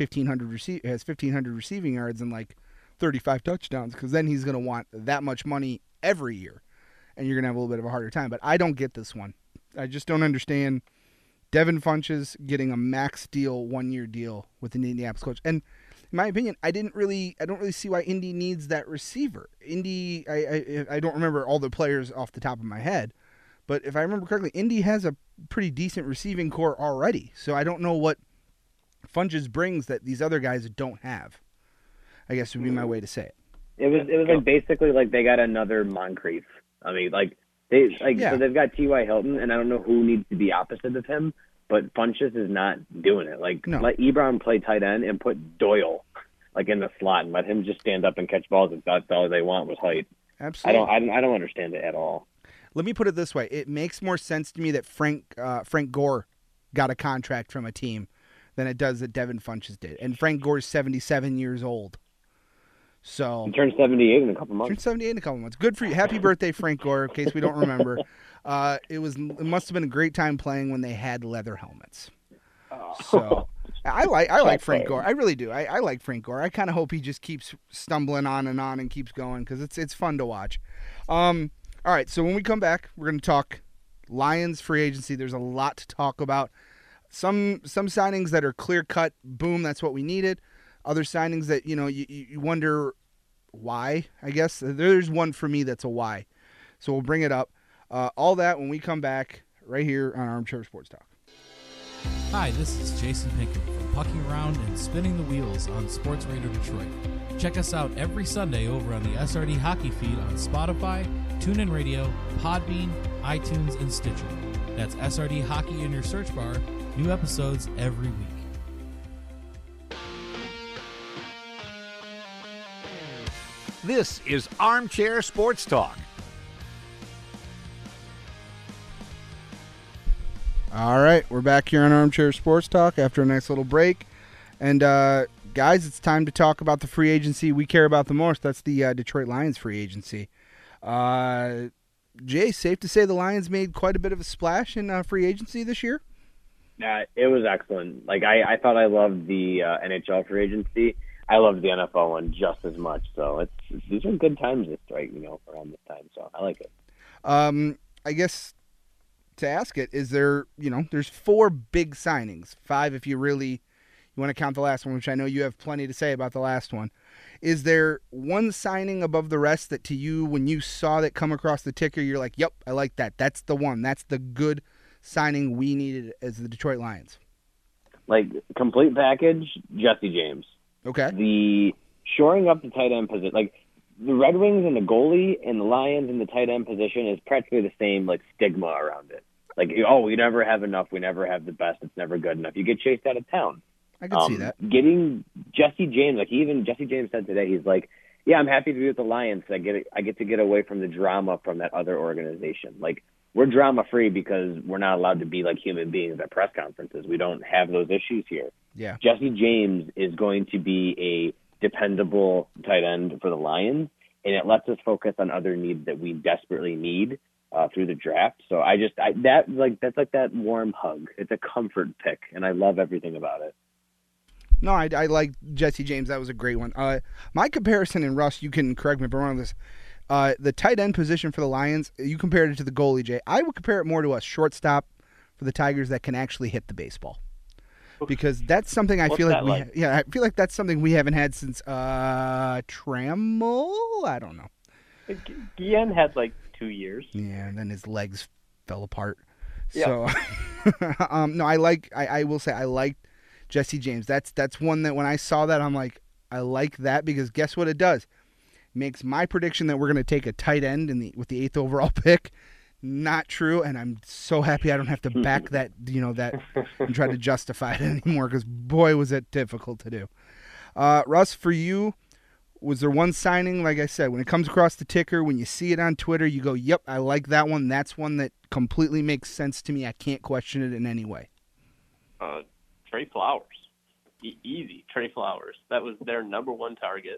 Speaker 2: 1,500 receiving yards and like 35 touchdowns, because then he's going to want that much money every year, and you're going to have a little bit of a harder time. But I don't get this one. I just don't understand Devin Funchess getting a max deal, 1-year deal with an Indianapolis coach. And in my opinion, I don't really see why Indy needs that receiver. Indy, I don't remember all the players off the top of my head, but if I remember correctly, Indy has a pretty decent receiving core already. So I don't know what Funchess brings that these other guys don't have, I guess would be my way to say it.
Speaker 5: It was like basically like they got another Moncrief. I mean, so they've got T.Y. Hilton, and I don't know who needs to be opposite of him, but Funchess is not doing it. Let Ebron play tight end and put Doyle in the slot and let him just stand up and catch balls if that's all they want with height.
Speaker 2: Absolutely.
Speaker 5: I don't understand it at all.
Speaker 2: Let me put it this way: it makes more sense to me that Frank Gore got a contract from a team than it does that Devin Funchess did, and Frank Gore's 77 years old. So
Speaker 5: He turned 78 in a couple months.
Speaker 2: turned 78 in a couple months. Good for you. Happy birthday, Frank Gore, in case we don't remember. It must have been a great time playing when they had leather helmets. So I like Frank Gore. I really do. I like Frank Gore. I kind of hope he just keeps stumbling on and keeps going because it's fun to watch. All right, so when we come back, we're going to talk Lions free agency. There's a lot to talk about. Some signings that are clear cut. Boom, that's what we needed. Other signings that you wonder why. I guess there's one for me that's a why. So we'll bring it up. All that when we come back right here on Armchair Sports Talk.
Speaker 7: Hi, this is Jason Pinkett from Pucking Around and Spinning the Wheels on Sports Radio Detroit. Check us out every Sunday over on the SRD Hockey feed on Spotify, TuneIn Radio, Podbean, iTunes, and Stitcher. That's SRD Hockey in your search bar. New episodes every week.
Speaker 1: This is Armchair Sports Talk.
Speaker 2: All right, we're back here on Armchair Sports Talk after a nice little break. And, guys, it's time to talk about the free agency we care about the most. That's the Detroit Lions free agency. Jay, safe to say the Lions made quite a bit of a splash in free agency this year?
Speaker 5: Yeah, it was excellent. Like, I thought I loved the NHL free agency. I loved the NFL one just as much. So these are good times around this time. So I like it.
Speaker 2: I guess to ask it, is there, there's 4 big signings, 5 if you want to count the last one, which I know you have plenty to say about the last one. Is there one signing above the rest that to you, when you saw that come across the ticker, you're like, yep, I like that. That's the one. That's the good signing we needed as the Detroit Lions?
Speaker 5: Like, complete package, Jesse James.
Speaker 2: Okay.
Speaker 5: The shoring up the tight end position, like the Red Wings and the goalie and the Lions in the tight end position is practically the same, like, stigma around it. Like, we never have enough. We never have the best. It's never good enough. You get chased out of town.
Speaker 2: I can see that.
Speaker 5: Getting Jesse James, Jesse James said today, he's like, yeah, I'm happy to be with the Lions. I get to get away from the drama from that other organization. Like, we're drama free because we're not allowed to be like human beings at press conferences. We don't have those issues here.
Speaker 2: Yeah.
Speaker 5: Jesse James is going to be a dependable tight end for the Lions, and it lets us focus on other needs that we desperately need through the draft. So that's like that warm hug. It's a comfort pick, and I love everything about it.
Speaker 2: No, I like Jesse James. That was a great one. My comparison, and Russ, you can correct me if I'm wrong on this, the tight end position for the Lions, you compared it to the goalie, Jay. I would compare it more to a shortstop for the Tigers that can actually hit the baseball. Because that's something I feel like I feel like that's something we haven't had since Trammell. I don't know.
Speaker 6: Guillen had like 2 years.
Speaker 2: Yeah, and then his legs fell apart.
Speaker 6: Yeah.
Speaker 2: So, no, I will say I liked Jesse James. That's one that when I saw that, I'm like, I like that because guess what it does? Makes my prediction that we're going to take a tight end with the 8th overall pick not true, and I'm so happy I don't have to back that and try to justify it anymore because boy was it difficult to do. Russ, for you, was there one signing, like I said, when it comes across the ticker, when you see it on Twitter, you go, yep, I like that one. That's one that completely makes sense to me. I can't question it in any way.
Speaker 6: Trey Flowers. Easy. Trey Flowers. That was their number one target.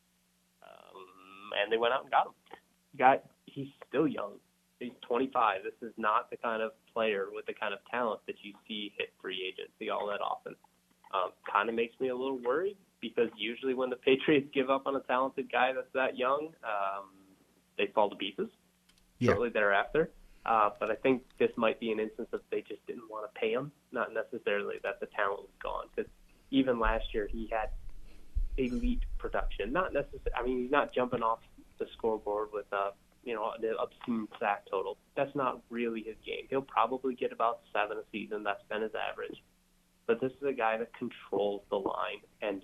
Speaker 6: And they went out and got him. He's still young. He's 25. This is not the kind of player with the kind of talent that you see hit free agency all that often. Kind of makes me a little worried because usually when the Patriots give up on a talented guy that's that young, they fall to pieces shortly thereafter. But I think this might be an instance of they just didn't want to pay him, not necessarily that the talent was gone. Because even last year he had elite production. Not necessarily. I mean, he's not jumping off the scoreboard with the obscene sack total. That's not really his game. He'll probably get about 7 a season. That's been his average. But this is a guy that controls the line, and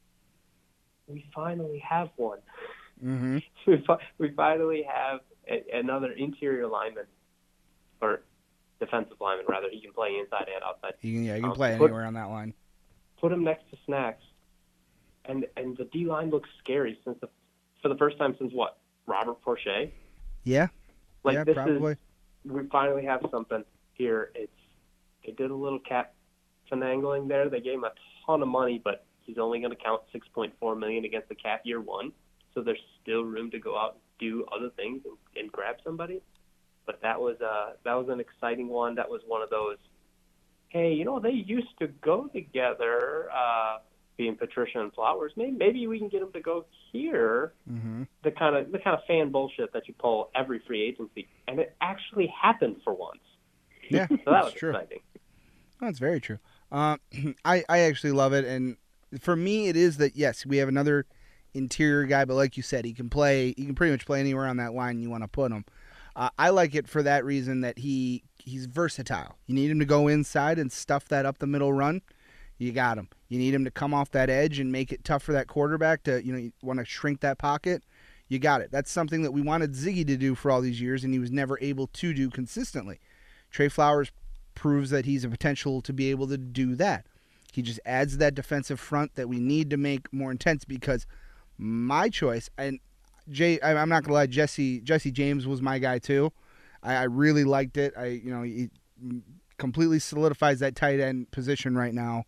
Speaker 6: we finally have one.
Speaker 2: Mm-hmm.
Speaker 6: We finally have another interior lineman, or defensive lineman, rather. He can play inside and outside.
Speaker 2: He can play anywhere on that line.
Speaker 6: Put him next to Snacks, and the D-line looks scary for the first time since what? Robert Porcher?
Speaker 2: Yeah.
Speaker 6: This
Speaker 2: probably.
Speaker 6: We finally have something here. They did a little cap finagling there. They gave him a ton of money, but he's only going to count $6.4 million against the cap year one. so there's still room to go out and do other things and grab somebody. But that was an exciting one. That was one of those, hey, they used to go together, being Patricia and Flowers. Maybe we can get them to go here.
Speaker 2: Mm-hmm.
Speaker 6: The kind of fan bullshit that you pull every free agency, and it actually happened for once.
Speaker 2: Yeah,
Speaker 6: so that was
Speaker 2: true.
Speaker 6: exciting.
Speaker 2: That's very true. I actually love it, and for me, it is that yes, we have another interior guy, but like you said, he can play. He can pretty much play anywhere on that line you want to put him. I like it for that reason that he's versatile. You need him to go inside and stuff that up the middle run. You got him. You need him to come off that edge and make it tough for that quarterback to, you want to shrink that pocket. You got it. That's something that we wanted Ziggy to do for all these years, and he was never able to do consistently. Trey Flowers proves that he's a potential to be able to do that. He just adds that defensive front that we need to make more intense because my choice, and Jay, I'm not going to lie, Jesse James was my guy too. I really liked it. He completely solidifies that tight end position right now,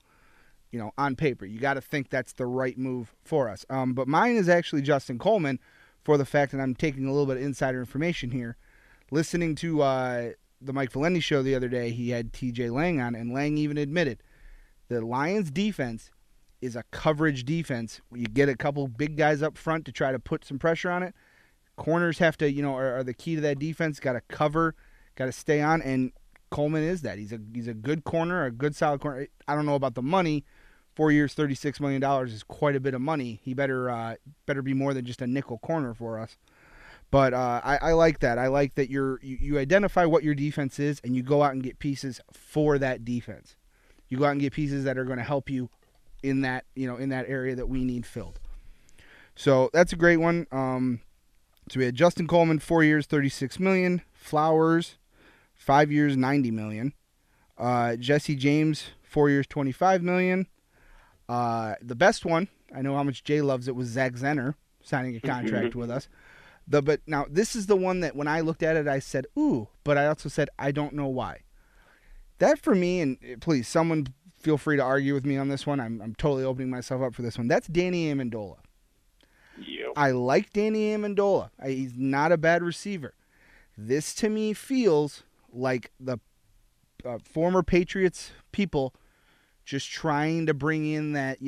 Speaker 2: on paper. You got to think that's the right move for us. But mine is actually Justin Coleman for the fact that I'm taking a little bit of insider information here. Listening to the Mike Valenti show the other day, he had TJ Lang on, and Lang even admitted the Lions defense is a coverage defense. You get a couple big guys up front to try to put some pressure on it. Corners have to, are the key to that defense. Got to cover, got to stay on, and Coleman is that. He's a good corner, a good solid corner. I don't know about the money. 4 years, $36 million is quite a bit of money. He better be more than just a nickel corner for us. But I like that. I like that you identify what your defense is, and you go out and get pieces for that defense. You go out and get pieces that are going to help you in that area that we need filled. So that's a great one. So we had Justin Coleman, 4 years, $36 million. Flowers, 5 years, $90 million. Jesse James, 4 years, $25 million. The best one, I know how much Jay loves it, was Zach Zenner signing a contract with us. But now this is the one that when I looked at it, I said, ooh, but I also said, I don't know why. That for me, and please, someone feel free to argue with me on this one. I'm totally opening myself up for this one. That's Danny Amendola.
Speaker 6: Yep.
Speaker 2: I like Danny Amendola. He's not a bad receiver. This to me feels like the former Patriots people just trying to bring in that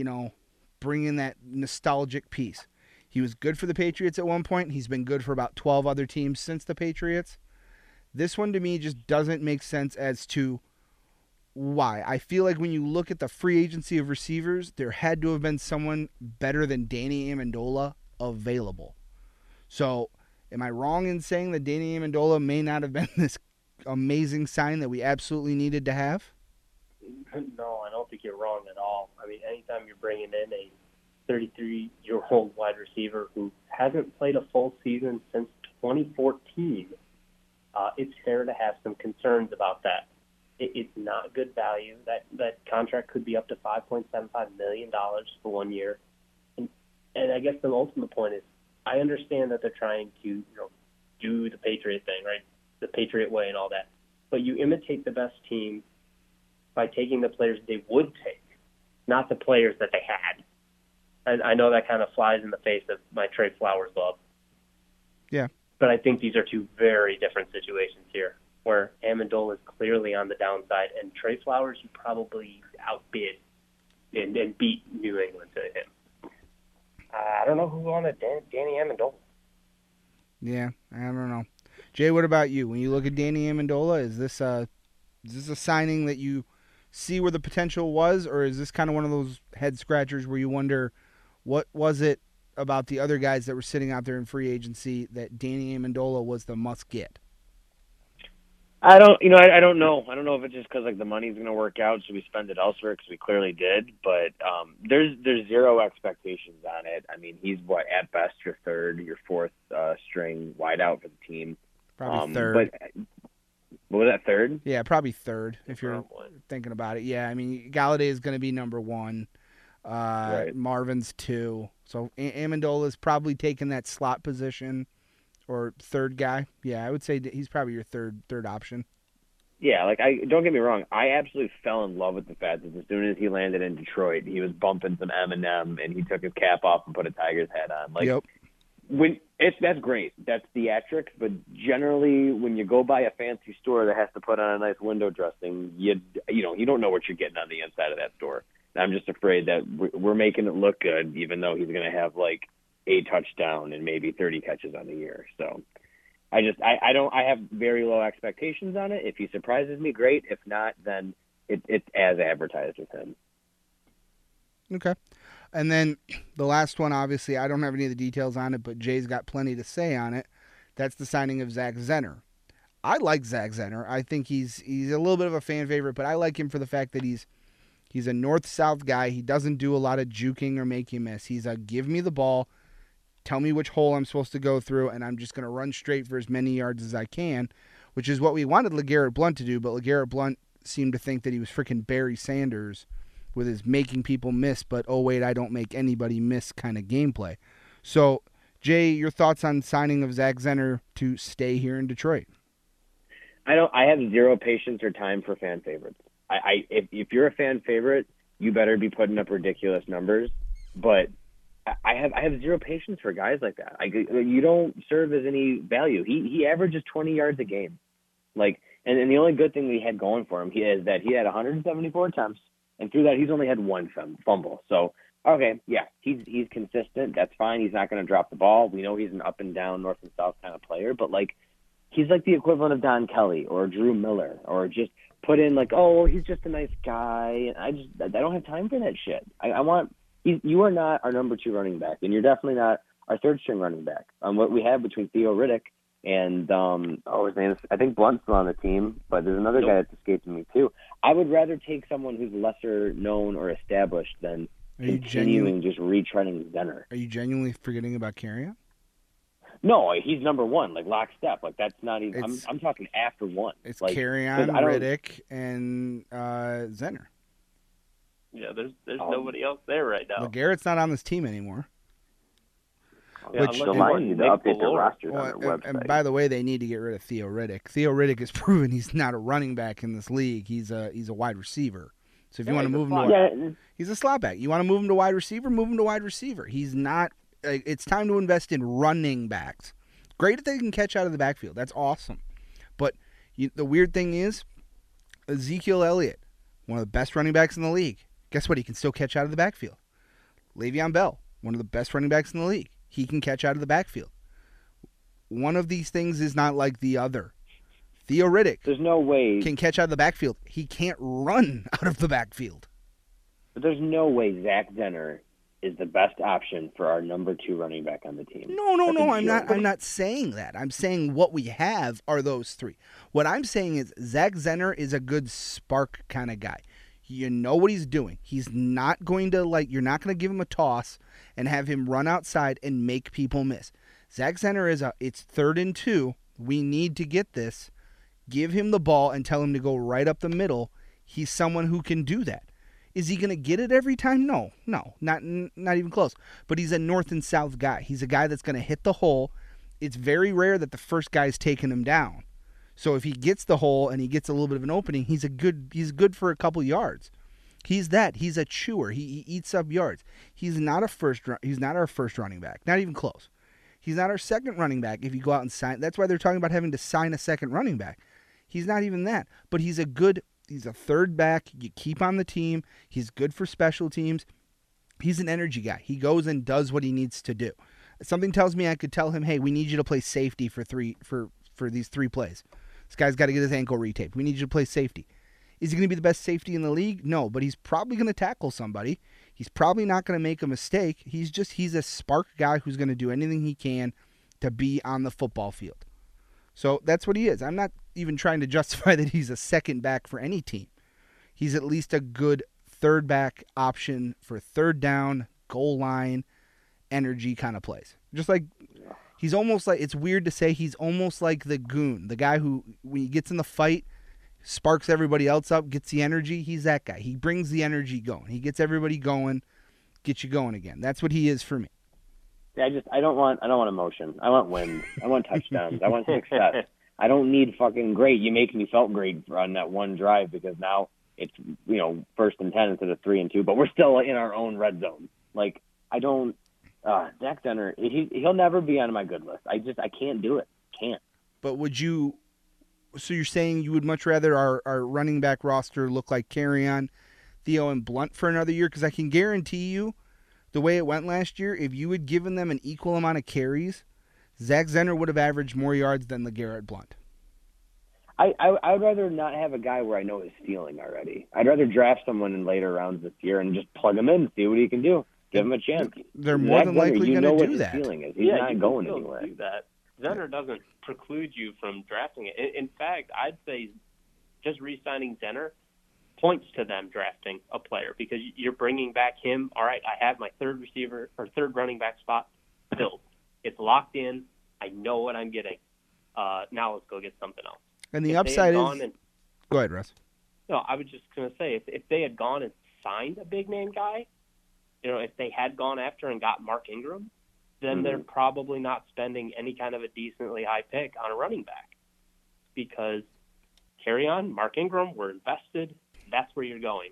Speaker 2: nostalgic piece. He was good for the Patriots at one point. He's been good for about 12 other teams since the Patriots. This one to me just doesn't make sense as to why. I feel like when you look at the free agency of receivers, there had to have been someone better than Danny Amendola available. So, am I wrong in saying that Danny Amendola may not have been this amazing sign that we absolutely needed to have?
Speaker 6: No, I don't think you're wrong at all. I mean, anytime you're bringing in a 33-year-old wide receiver who hasn't played a full season since 2014, it's fair to have some concerns about that. It's not good value. That contract could be up to $5.75 million for 1 year. And I guess the ultimate point is I understand that they're trying to do the Patriot thing, right? The Patriot way and all that. But you imitate the best team by taking the players they would take, not the players that they had. And I know that kind of flies in the face of my Trey Flowers love.
Speaker 2: Yeah.
Speaker 6: But I think these are two very different situations here, where Amendola is clearly on the downside, and Trey Flowers you probably outbid and beat New England to him. I don't know who wanted Danny Amendola.
Speaker 2: Yeah, I don't know. Jay, what about you? When you look at Danny Amendola, is this a signing that you see where the potential was, or is this kind of one of those head scratchers where you wonder what was it about the other guys that were sitting out there in free agency that Danny Amendola was the must get?
Speaker 5: I don't know. I don't know if it's just because the money's going to work out, so we spend it elsewhere because we clearly did. But there's zero expectations on it. I mean, he's at best your third, your fourth string wideout for the team.
Speaker 2: Probably third.
Speaker 5: But what was that, third?
Speaker 2: Yeah, probably third if you're thinking about it. Yeah, I mean, Galladay is going to be number one.
Speaker 5: Right.
Speaker 2: Marvin's 2. So Amendola's probably taking that slot position. Or third guy. Yeah, I would say he's probably your third option.
Speaker 5: Yeah, don't get me wrong. I absolutely fell in love with the fact that as soon as he landed in Detroit, he was bumping some Eminem and he took his cap off and put a Tiger's hat on.
Speaker 2: Yep.
Speaker 5: That's great. That's theatrics, but generally when you go by a fancy store that has to put on a nice window dressing, you don't know what you're getting on the inside of that store. And I'm just afraid that we're making it look good, even though he's going to have like a touchdown and maybe 30 catches on the year. So I have very low expectations on it. If he surprises me, great. If not, then it's as advertised with him.
Speaker 2: Okay. And then the last one, obviously, I don't have any of the details on it, but Jay's got plenty to say on it. That's the signing of Zach Zenner. I like Zach Zenner. I think he's a little bit of a fan favorite, but I like him for the fact that he's a north-south guy. He doesn't do a lot of juking or make you miss. He's a give me the ball, tell me which hole I'm supposed to go through, and I'm just going to run straight for as many yards as I can, which is what we wanted LeGarrette Blount to do, but LeGarrette Blount seemed to think that he was freaking Barry Sanders with his making people miss, but oh wait, I don't make anybody miss kind of gameplay. So, Jay, your thoughts on signing of Zach Zenner to stay here in Detroit?
Speaker 5: I have zero patience or time for fan favorites. If you're a fan favorite, you better be putting up ridiculous numbers. But I have zero patience for guys like that. You don't serve as any value. He averages 20 yards a game, and the only good thing we had going for him is that he had 174 attempts. And through that, he's only had one fumble. So, okay, yeah, he's consistent. That's fine. He's not going to drop the ball. We know he's an up and down, north and south kind of player. But, he's like the equivalent of Don Kelly or Drew Miller, or just put in he's just a nice guy. I don't have time for that shit. You are not our number 2 running back, and you're definitely not our third string running back. What we have between Theo Riddick and his name is, I think Blunt's still on the team, but there's another guy that's escaping me too. I would rather take someone who's lesser known or established than continuing just retreading Zenner.
Speaker 2: Are you genuinely forgetting about Kerryon?
Speaker 5: No, he's number 1, lockstep. That's not even. I'm talking after 1.
Speaker 2: It's Kerryon, Riddick, and Zenner.
Speaker 6: Yeah, there's nobody else there right now.
Speaker 2: Well, Garrett's not on this team anymore.
Speaker 5: Yeah,
Speaker 2: Which
Speaker 5: so might need to update their rosters on their website.
Speaker 2: And by the way, they need to get rid of Theo Riddick. Theo Riddick has proven he's not a running back in this league. He's a wide receiver. So if you want to move him to he's a slot back. You want to move him to wide receiver, move him to wide receiver. He's not. It's time to invest in running backs. Great if they can catch out of the backfield. That's awesome. But the weird thing is, Ezekiel Elliott, one of the best running backs in the league. Guess what? He can still catch out of the backfield. Le'Veon Bell, one of the best running backs in the league. He can catch out of the backfield. One of these things is not like the other. Theo Riddick,
Speaker 5: there's no way,
Speaker 2: can catch out of the backfield. He can't run out of the backfield.
Speaker 5: But there's no way Zach Zenner is the best option for our number 2 running back on the team.
Speaker 2: No. I'm not saying that. I'm saying what we have are those 3. What I'm saying is Zach Zenner is a good spark kind of guy. You know what he's doing. He's not going to you're not going to give him a toss and have him run outside and make people miss. Zach Zenner it's 3rd and 2. We need to get this. Give him the ball and tell him to go right up the middle. He's someone who can do that. Is he going to get it every time? No, not even close. But he's a north and south guy. He's a guy that's going to hit the hole. It's very rare that the first guy's taking him down. So if he gets the hole and he gets a little bit of an opening, he's good for a couple yards. He's a chewer. He eats up yards. He's not our first running back. Not even close. He's not our second running back if you go out and sign. That's why they're talking about having to sign a second running back. He's not even that. But he's a 3rd back. You keep on the team. He's good for special teams. He's an energy guy. He goes and does what he needs to do. Something tells me I could tell him, hey, we need you to play safety for these 3 plays. This guy's got to get his ankle retaped. We need you to play safety. Is he going to be the best safety in the league? No, but he's probably going to tackle somebody. He's probably not going to make a mistake. He's a spark guy who's going to do anything he can to be on the football field. So that's what he is. I'm not even trying to justify that he's a second back for any team. He's at least a good 3rd back option for 3rd down, goal line, energy kind of plays. Just like he's almost like, it's weird to say, he's almost like the goon, the guy who, when he gets in the fight, sparks everybody else up, gets the energy. He's that guy. He brings the energy going. He gets everybody going, gets you going again. That's what he is for me.
Speaker 5: Yeah, I don't want emotion. I want wins. I want touchdowns. I want success. I don't need fucking great. You make me felt great on that one drive because now it's 1st and 10 instead of 3 and 2, but we're still in our own red zone. Zach Zenner, he'll never be on my good list. I can't do it. Can't.
Speaker 2: But would you? So you're saying you would much rather our running back roster look like Carrion, Theo, and Blunt for another year? Because I can guarantee you, the way it went last year, if you had given them an equal amount of carries, Zach Zenner would have averaged more yards than LeGarrette Blunt.
Speaker 5: I'd rather not have a guy where I know his ceiling already. I'd rather draft someone in later rounds this year and just plug him in, see what he can do, give him a chance.
Speaker 2: They're more
Speaker 5: Zach
Speaker 2: than
Speaker 5: Zenner,
Speaker 2: likely
Speaker 5: you
Speaker 2: going
Speaker 5: know
Speaker 2: to
Speaker 5: what
Speaker 2: do
Speaker 5: his
Speaker 2: that.
Speaker 5: ceiling is. He's not going
Speaker 6: you can
Speaker 5: anywhere.
Speaker 6: do that. Zenner doesn't preclude you from drafting it. In fact, I'd say just re-signing Zenner points to them drafting a player because you're bringing back him. All right, I have my third receiver or third running back spot filled. It's locked in. I know what I'm getting. Now let's go get something else.
Speaker 2: And the upside is... Go ahead, Russ.
Speaker 6: No, I was just going to say, if they had gone and signed a big-name guy, if they had gone after and got Mark Ingram, then they're probably not spending any kind of a decently high pick on a running back because Carrion, Mark Ingram were invested. That's where you're going.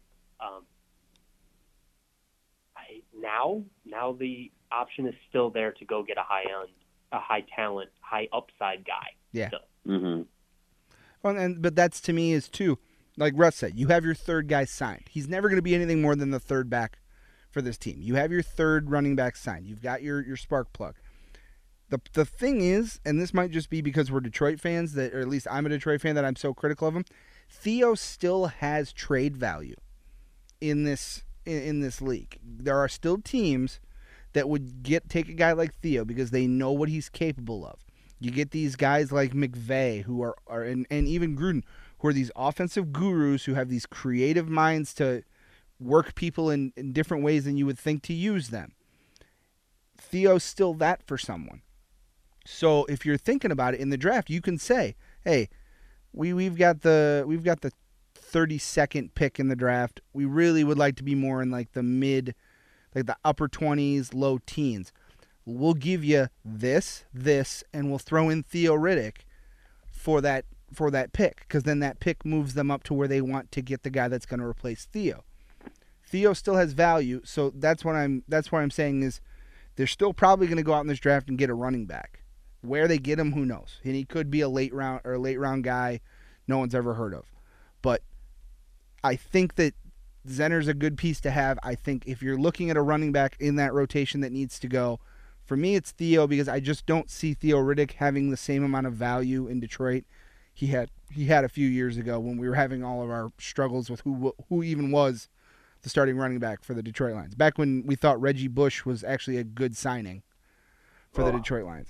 Speaker 6: Now the option is still there to go get a high talent, high upside guy.
Speaker 2: Yeah.
Speaker 6: So.
Speaker 2: Well, but that's to me is too, like Russ said, you have your third guy signed. He's never going to be anything more than the third back for this team. You have your third running back signed. You've got your spark plug. The thing is, and this might just be because we're Detroit fans, or at least I'm a Detroit fan that I'm so critical of him, Theo still has trade value in this league. There are still teams that would take a guy like Theo because they know what he's capable of. You get these guys like McVay who are and even Gruden, who are these offensive gurus who have these creative minds to work people in different ways than you would think to use them. Theo's still that for someone. So if you're thinking about it in the draft, you can say, hey, we've got the 32nd pick in the draft. We really would like to be more in like the upper 20s, low teens. We'll give you this, and we'll throw in Theo Riddick for that pick, because then that pick moves them up to where they want to get the guy that's going to replace Theo. Theo still has value, so that's what I'm saying is they're still probably going to go out in this draft and get a running back. Where they get him, who knows? And he could be a late round guy no one's ever heard of. But I think that Zenner's a good piece to have. I think if you're looking at a running back in that rotation that needs to go, for me it's Theo, because I just don't see Theo Riddick having the same amount of value in Detroit he had a few years ago when we were having all of our struggles with who even was the starting running back for the Detroit Lions. Back when we thought Reggie Bush was actually a good signing for the Detroit Lions.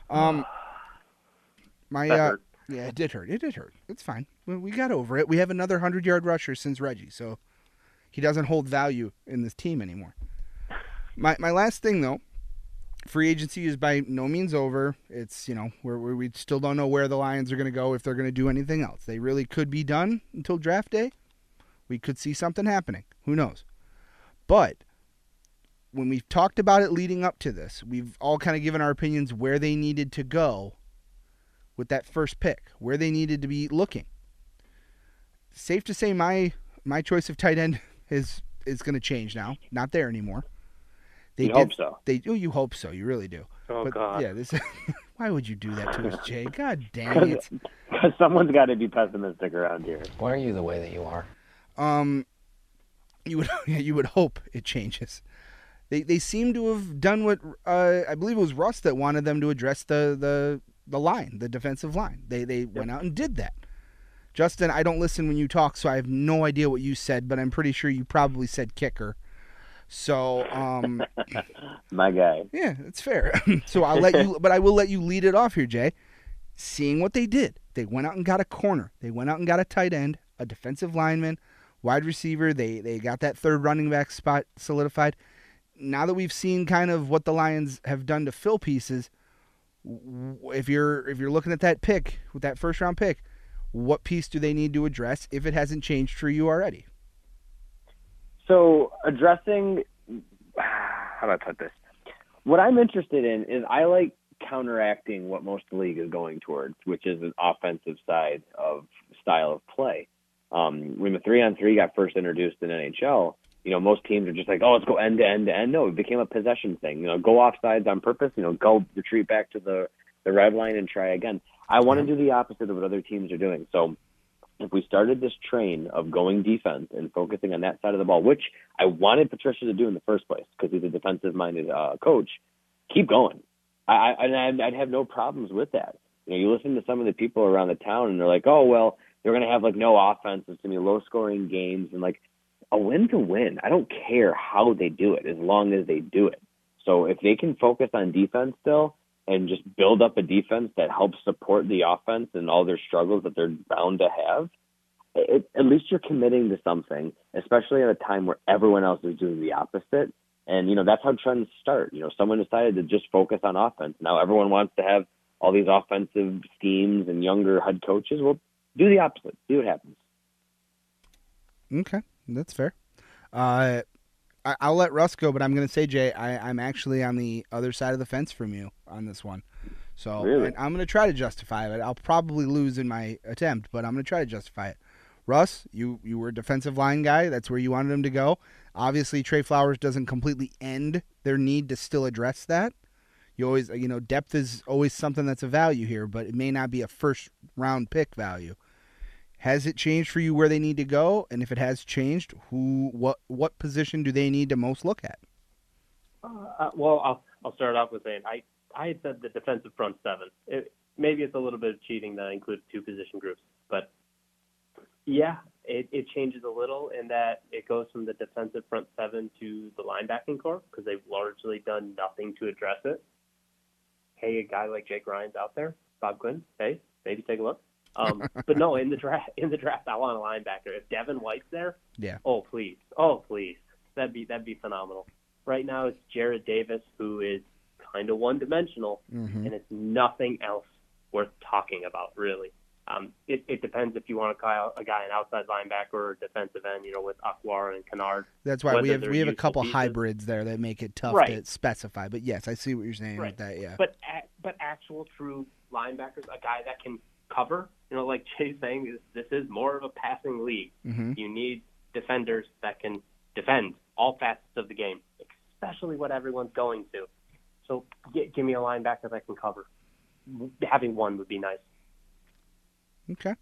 Speaker 2: Yeah, it did hurt. It's fine. We got over it. We have another 100-yard rusher since Reggie, so he doesn't hold value in this team anymore. My last thing, though, free agency is by no means over. It's, we still don't know where the Lions are going to go, if they're going to do anything else. They really could be done until draft day. We could see something happening. Who knows? But when we've talked about it leading up to this, we've all kind of given our opinions where they needed to go with that first pick, where they needed to be looking. Safe to say my choice of tight end is going to change now. Not there anymore.
Speaker 5: Hope so.
Speaker 2: You hope so. You really do.
Speaker 6: Oh,
Speaker 2: but,
Speaker 6: God.
Speaker 2: Yeah, why would you do that to us, Jay? God dang it.
Speaker 5: Because someone's got to be pessimistic around here.
Speaker 8: Why are you the way that you are?
Speaker 2: You would hope it changes. They seem to have done what I believe it was Russ that wanted them to address the line, the defensive line. They went out and did that. Justin, I don't listen when you talk, so I have no idea what you said, but I'm pretty sure you probably said kicker. So,
Speaker 5: my guy.
Speaker 2: Yeah, it's fair. So I will let you lead it off here, Jay. Seeing what they did, they went out and got a corner. They went out and got a tight end, a defensive lineman, wide receiver. They got that third running back spot solidified. Now that we've seen kind of what the Lions have done to fill pieces, if you're looking at that pick, with that first round pick, what piece do they need to address if it hasn't changed for you already?
Speaker 5: So addressing, how do I put this? What I'm interested in is I like counteracting what most of the league is going towards, which is an offensive side of style of play. When the 3-on-3 got first introduced in NHL, most teams are just like, oh, let's go end to end to end. No, it became a possession thing. Go off sides on purpose. Go retreat back to the red line and try again. I want to do the opposite of what other teams are doing. So if we started this train of going defense and focusing on that side of the ball, which I wanted Patricia to do in the first place because he's a defensive-minded coach, keep going. I'd have no problems with that. You listen to some of the people around the town, and they're like, oh, well, they're going to have, no offense. It's going to be low-scoring games. And, a win's a win. I don't care how they do it as long as they do it. So if they can focus on defense still and just build up a defense that helps support the offense and all their struggles that they're bound to have, at least you're committing to something, especially at a time where everyone else is doing the opposite. And, that's how trends start. Someone decided to just focus on offense. Now everyone wants to have all these offensive schemes and younger head coaches. Well, do the opposite. See what happens.
Speaker 2: Okay, that's fair. I'll let Russ go, but I'm going to say, Jay, I'm actually on the other side of the fence from you on this one. So
Speaker 5: really?
Speaker 2: And I'm going to try to justify it. I'll probably lose in my attempt, but I'm going to try to justify it. Russ, you were a defensive line guy. That's where you wanted him to go. Obviously, Trey Flowers doesn't completely end their need to still address that. You always, depth is always something that's a value here, but it may not be a first-round pick value. Has it changed for you where they need to go? And if it has changed, what position do they need to most look at?
Speaker 6: Well, I'll start off with saying I had said the defensive front seven. Maybe it's a little bit of cheating that I included two position groups, but yeah, it changes a little in that it goes from the defensive front seven to the linebacking core because they've largely done nothing to address it. Hey, a guy like Jake Ryan's out there, Bob Quinn. Hey, maybe take a look. But no, in the draft, I want a linebacker. If Devin White's there,
Speaker 2: yeah.
Speaker 6: Oh please, that'd be phenomenal. Right now, it's Jared Davis, who is kind of one-dimensional, and it's nothing else worth talking about, really. It depends if you want to call a guy an outside linebacker or defensive end, with Akwara and Kennard.
Speaker 2: That's why we have a couple hybrids there that make it tough to specify. But yes, I see what you're saying with that. Yeah.
Speaker 6: But actual true linebackers, a guy that can cover, like Jay's saying, this is more of a passing league. You need defenders that can defend all facets of the game, especially what everyone's going to. So give me a linebacker that can cover. Having one would be nice.
Speaker 2: Okay.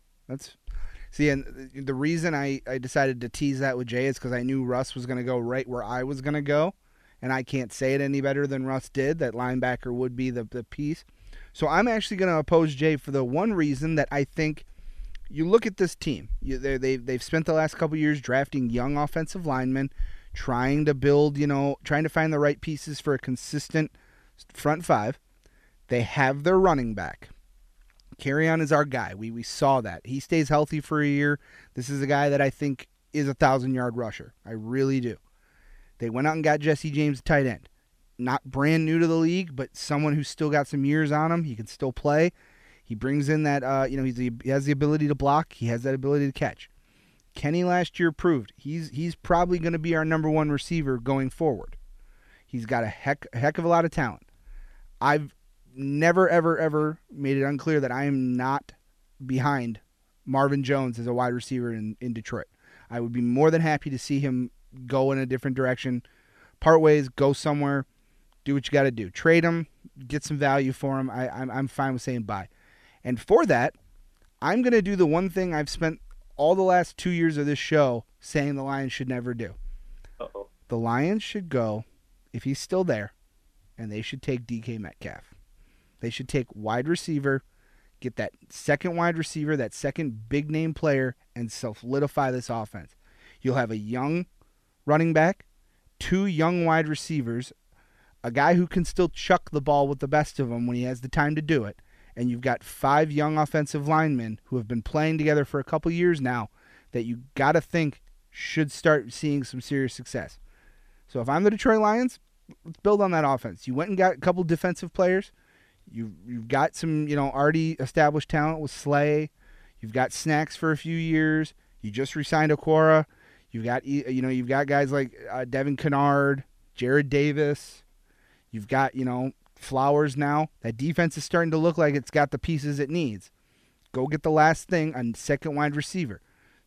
Speaker 2: And the reason I decided to tease that with Jay is because I knew Russ was going to go right where I was going to go, and I can't say it any better than Russ did, that linebacker would be the piece. So I'm actually going to oppose Jay for the one reason that I think you look at this team. They've spent the last couple years drafting young offensive linemen, trying to build, trying to find the right pieces for a consistent front five. They have their running back. Kerryon is our guy. We saw that. He stays healthy for a year. This is a guy that I think is a 1,000-yard rusher. I really do. They went out and got Jesse James, tight end. Not brand new to the league, but someone who's still got some years on him. He can still play. He brings in that, he has the ability to block. He has that ability to catch. Kenny last year proved he's probably going to be our number one receiver going forward. He's got a heck of a lot of talent. I've never, ever, ever made it unclear that I am not behind Marvin Jones as a wide receiver in Detroit. I would be more than happy to see him go in a different direction, part ways, go somewhere, do what you got to do. Trade him, get some value for him. I'm fine with saying bye. And for that, I'm going to do the one thing I've spent all the last 2 years of this show saying the Lions should never do.
Speaker 6: Uh-oh.
Speaker 2: The Lions should go, if he's still there, and they should take DK Metcalf. They should take wide receiver, get that second wide receiver, that second big-name player, and solidify this offense. You'll have a young running back, two young wide receivers, a guy who can still chuck the ball with the best of them when he has the time to do it, and you've got 5 young offensive linemen who have been playing together for a couple years now that you got to think should start seeing some serious success. So if I'm the Detroit Lions, let's build on that offense. You went and got a couple defensive players. You've got some, already established talent with Slay. You've got Snacks for a few years. You just re-signed Akwara. You've got guys like Devin Kennard, Jared Davis. You've got, Flowers now. That defense is starting to look like it's got the pieces it needs. Go get the last thing on second wide receiver.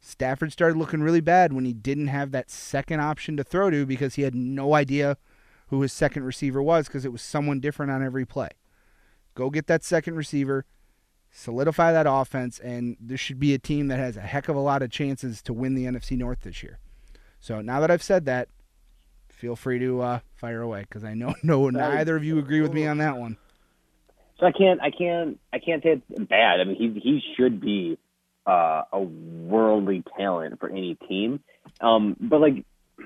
Speaker 2: Stafford started looking really bad when he didn't have that second option to throw to because he had no idea who his second receiver was because it was someone different on every play. Go get that second receiver, solidify that offense, and this should be a team that has a heck of a lot of chances to win the NFC North this year. So now that I've said that, feel free to fire away because I know neither of you agree with me on that one.
Speaker 5: So I can't say it's bad. I mean, he should be a worldly talent for any team. But like,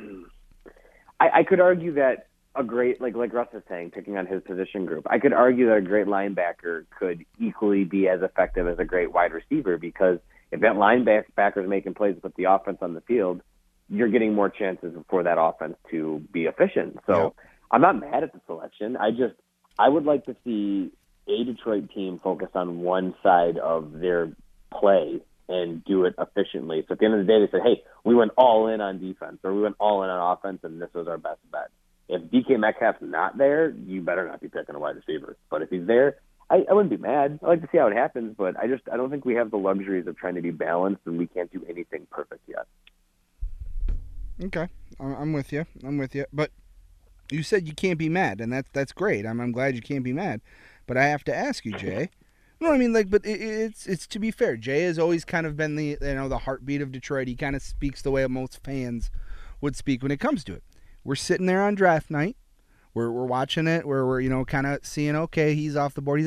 Speaker 5: I could argue that a great, like Russ is saying, picking on his position group, I could argue that a great linebacker could equally be as effective as a great wide receiver because if that linebacker is making plays with the offense on the field, you're getting more chances for that offense to be efficient. So
Speaker 2: Yep.
Speaker 5: I'm not mad at the selection. I would like to see a Detroit team focus on one side of their play and do it efficiently. So at the end of the day, they said, hey, we went all in on defense or we went all in on offense and this was our best bet. If DK Metcalf's not there, you better not be picking a wide receiver. But if he's there, I wouldn't be mad. I like to see how it happens, but I don't think we have the luxuries of trying to be balanced and we can't do anything perfect yet.
Speaker 2: Okay, I'm with you. But you said you can't be mad, and that's great. I'm glad you can't be mad. But I have to ask you, Jay. No, I mean, like, but it's to be fair. Jay has always kind of been the heartbeat of Detroit. He kind of speaks the way most fans would speak when it comes to it. We're sitting there on draft night. We're watching it. We're kind of seeing, okay, he's off the board.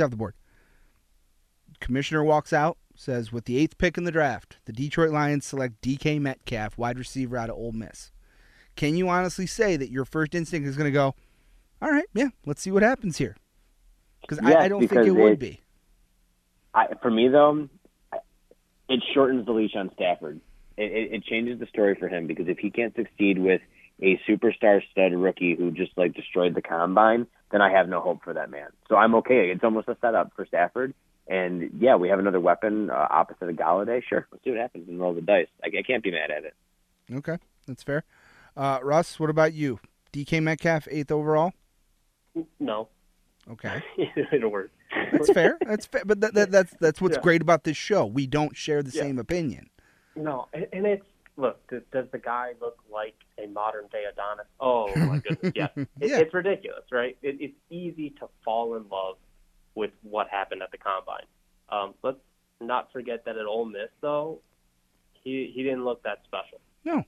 Speaker 2: Commissioner walks out, says, with the 8th pick in the draft, the Detroit Lions select DK Metcalf, wide receiver out of Ole Miss. Can you honestly say that your first instinct is going to go, all right, yeah, let's see what happens here? Because I don't think it would be.
Speaker 5: For me, though, it shortens the leash on Stafford. It changes the story for him because if he can't succeed with a superstar stud rookie who just destroyed the combine, then I have no hope for that man. So I'm okay. It's almost a setup for Stafford. And, yeah, we have another weapon opposite of Galladay. Sure, let's see what happens and roll the dice. I can't be mad at it.
Speaker 2: Okay, that's fair. Russ, what about you? DK Metcalf, 8th overall?
Speaker 6: No.
Speaker 2: Okay.
Speaker 6: It'll work.
Speaker 2: That's fair. That's fair. But that's what's great about this show. We don't share the same opinion.
Speaker 6: No, and it's, look, does the guy look like a modern-day Adonis? Oh, my goodness, yeah. It's ridiculous, right? It's easy to fall in love with what happened at the Combine. Let's not forget that at Ole Miss, though, he didn't look that special.
Speaker 2: No.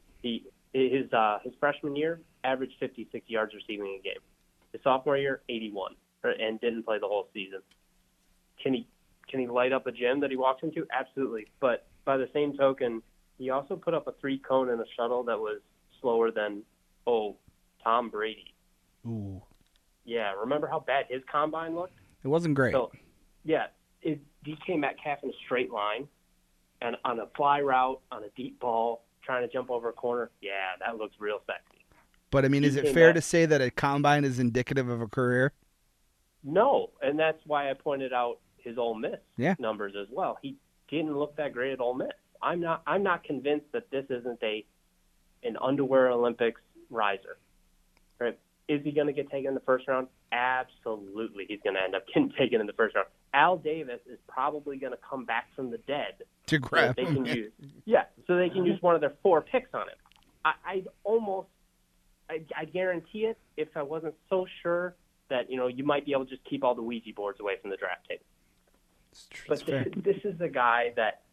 Speaker 6: His freshman year, averaged 56 yards receiving a game. His sophomore year, 81, and didn't play the whole season. Can he light up a gym that he walks into? Absolutely. But by the same token, he also put up a 3-cone in a shuttle that was slower than, Tom Brady.
Speaker 2: Ooh.
Speaker 6: Yeah, remember how bad his combine looked?
Speaker 2: It wasn't great.
Speaker 6: So, yeah, DK Metcalf in a straight line and on a fly route, on a deep ball, trying to jump over a corner, yeah, that looks real sexy.
Speaker 2: But, I mean, is it fair to say that a combine is indicative of a career?
Speaker 6: No, and that's why I pointed out his Ole Miss numbers as well. He didn't look that great at Ole Miss. I'm not convinced that this isn't an underwear Olympics riser. Right? Is he going to get taken in the first round? Absolutely, he's going to end up getting taken in the first round. Al Davis is probably going to come back from the dead
Speaker 2: to grab
Speaker 6: so they
Speaker 2: him.
Speaker 6: can use, so they can use one of their 4 picks on him. I guarantee it if I wasn't so sure that you might be able to just keep all the Ouija boards away from the draft table. But this is the guy that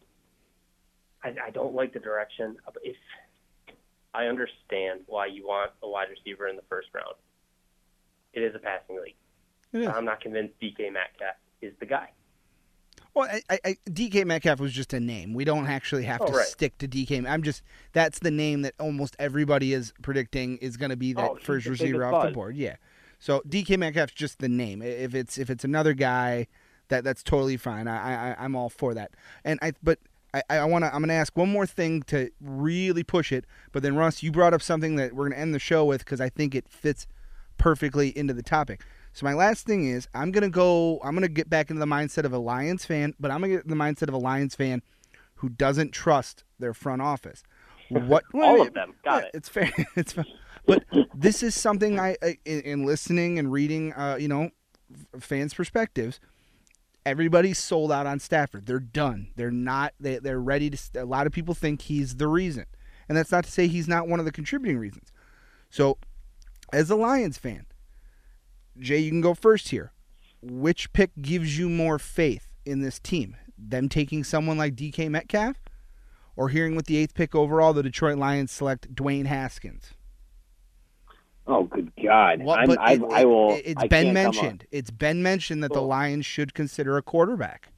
Speaker 6: I don't like the direction. If I understand why you want a wide receiver in the first round. It is a passing league. I'm not convinced DK Metcalf is the guy.
Speaker 2: Well, DK Metcalf was just a name. We don't actually have to stick to DK. That's the name that almost everybody is predicting is going to be that first receiver off the board. Yeah. So DK Metcalf's just the name. If it's another guy, that's totally fine. I'm all for that. And I'm going to ask one more thing to really push it. But then Russ, you brought up something that we're going to end the show with because I think it fits perfectly into the topic. So my last thing is I'm going to get back into the mindset of a Lions fan, but I'm going to get in the mindset of a Lions fan who doesn't trust their front office.
Speaker 6: All of them. Got it.
Speaker 2: It's fair. It's fair. But this is something in listening and reading, fans' perspectives. everybody's sold out on Stafford. They're done. They're not. They're ready to. A lot of people think he's the reason, and that's not to say he's not one of the contributing reasons. So, as a Lions fan, Jay, you can go first here. Which pick gives you more faith in this team? Them taking someone like DK Metcalf, or hearing with the 8th pick overall, the Detroit Lions select Dwayne Haskins?
Speaker 5: Oh, good God!
Speaker 2: Well, it's been mentioned. It's been mentioned that the Lions should consider a quarterback.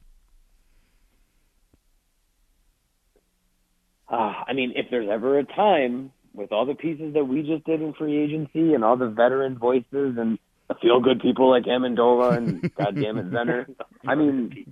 Speaker 5: I mean, if there's ever a time with all the pieces that we just did in free agency and all the veteran voices and the feel-good people like Amendola and goddammit Zenner, I mean,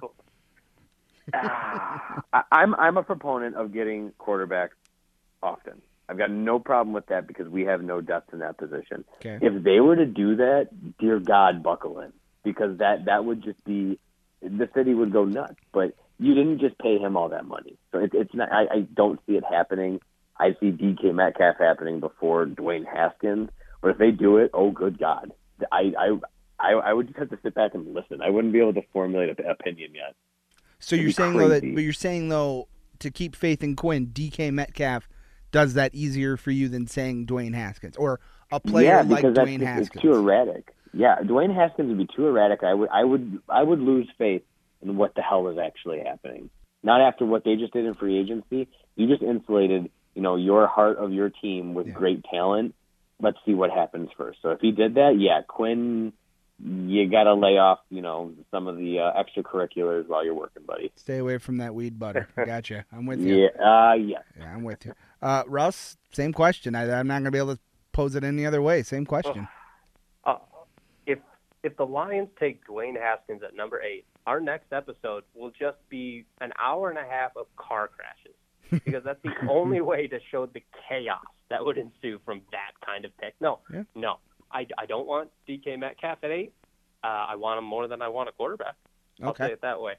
Speaker 5: I'm a proponent of getting quarterbacks often. I've got no problem with that because we have no depth in that position.
Speaker 2: Okay.
Speaker 5: If they were to do that, dear God, buckle in, because that would just be the city would go nuts. But you didn't just pay him all that money, so it's not. I don't see it happening. I see DK Metcalf happening before Dwayne Haskins. But if they do it, oh good God, I would just have to sit back and listen. I wouldn't be able to formulate an opinion yet.
Speaker 2: So you're saying though to keep faith in Quinn, DK Metcalf does that easier for you than saying Dwayne Haskins or a player like Dwayne Haskins?
Speaker 5: It's too erratic. Yeah, Dwayne Haskins would be too erratic. I would lose faith in what the hell is actually happening. Not after what they just did in free agency. You just insulated, your heart of your team with great talent. Let's see what happens first. So if he did that, yeah, Quinn, you got to lay off, some of the extracurriculars while you're working, buddy.
Speaker 2: Stay away from that weed butter. Gotcha. I'm with you.
Speaker 5: Yeah,
Speaker 2: I'm with you. Russ, same question. I'm not going to be able to pose it any other way. Same question.
Speaker 6: If the Lions take Dwayne Haskins at number 8, our next episode will just be an hour and a half of car crashes because that's the only way to show the chaos that would ensue from that kind of pick. No, I don't want DK Metcalf at 8. I want him more than I want a quarterback. I'll say it that way.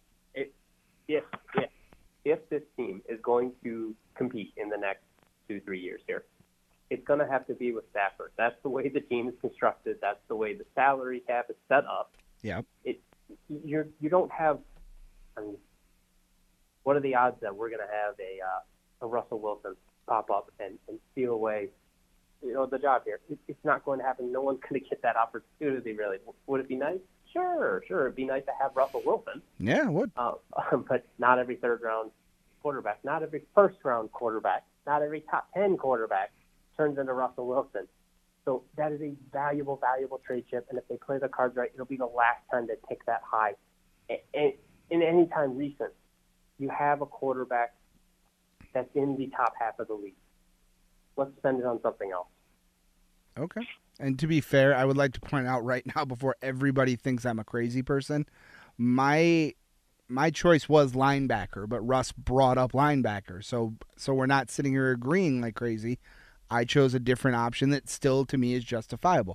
Speaker 6: If this team is going to compete in the next 2-3 years here, it's going to have to be with Stafford. That's the way the team is constructed. That's the way the salary cap is set up.
Speaker 2: Yeah.
Speaker 6: You don't have. I mean, what are the odds that we're going to have a Russell Wilson pop up and steal away, the job here? It's not going to happen. No one's going to get that opportunity. Really, would it be nice? Sure. It'd be nice to have Russell Wilson.
Speaker 2: Yeah, it would.
Speaker 6: But not every third-round quarterback, not every first-round quarterback, not every top 10 quarterback turns into Russell Wilson. So that is a valuable trade chip, and if they play the cards right, it'll be the last time they pick that high. And in any time recent, you have a quarterback that's in the top half of the league. Let's spend it on something else.
Speaker 2: Okay. And to be fair, I would like to point out right now, before everybody thinks I'm a crazy person, my choice was linebacker, but Russ brought up linebacker. So we're not sitting here agreeing like crazy. I chose a different option that still, to me, is justifiable.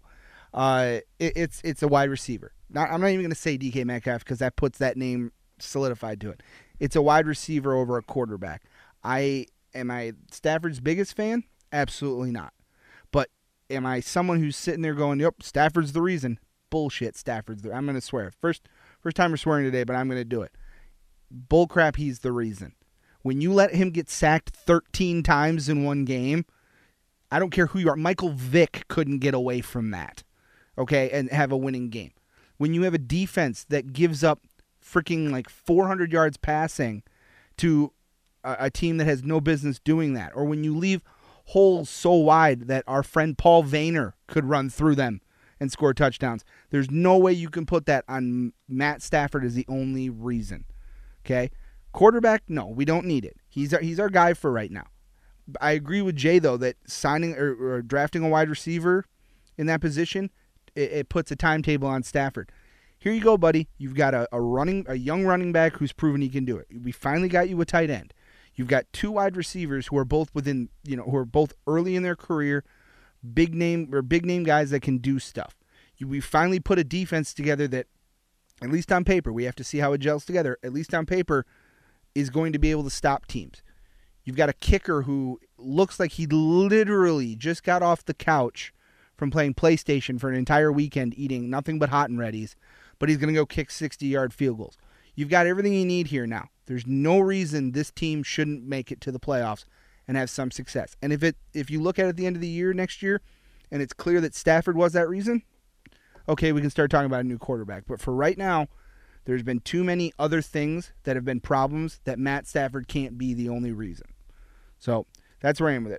Speaker 2: It's a wide receiver. I'm not even going to say DK Metcalf because that puts that name solidified to it. It's a wide receiver over a quarterback. Am I Stafford's biggest fan? Absolutely not. But am I someone who's sitting there going, yep, Stafford's the reason? Bullshit, Stafford's the reason. I'm going to swear. First time we're swearing today, but I'm going to do it. Bullcrap, he's the reason. When you let him get sacked 13 times in one game, I don't care who you are. Michael Vick couldn't get away from that, okay, and have a winning game. When you have a defense that gives up freaking like 400 yards passing to a team that has no business doing that, or when you leave holes so wide that our friend Paul Vayner could run through them and score touchdowns, there's no way you can put that on Matt Stafford as the only reason, okay? Quarterback, no, we don't need it. He's our guy for right now. I agree with Jay, though, that signing or drafting a wide receiver in that position, it puts a timetable on Stafford. Here you go, buddy. You've got a young running back who's proven he can do it. We finally got you a tight end. You've got 2 wide receivers who are both who are both early in their career, big name guys that can do stuff. We finally put a defense together that, at least on paper, we have to see how it gels together. At least on paper, is going to be able to stop teams. You've got a kicker who looks like he literally just got off the couch from playing PlayStation for an entire weekend eating nothing but hot and readies, but he's going to go kick 60-yard field goals. You've got everything you need here now. There's no reason this team shouldn't make it to the playoffs and have some success. And if you look at the end of the year next year and it's clear that Stafford was that reason, okay, we can start talking about a new quarterback. But for right now, there's been too many other things that have been problems that Matt Stafford can't be the only reason. So that's where I am with it.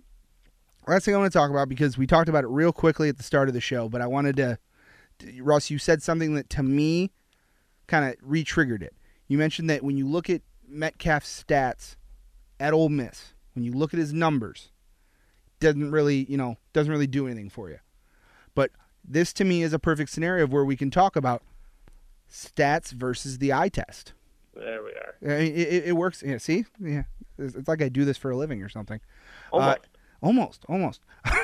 Speaker 2: Last thing I want to talk about, because we talked about it real quickly at the start of the show, but I wanted to, Russ, you said something that to me kind of re-triggered it. You mentioned that when you look at Metcalf's stats at Ole Miss, when you look at his numbers, doesn't really do anything for you. But this to me is a perfect scenario of where we can talk about stats versus the eye test.
Speaker 6: There we are.
Speaker 2: It works. Yeah, see? Yeah. It's like I do this for a living or something.
Speaker 6: Almost.
Speaker 2: Almost.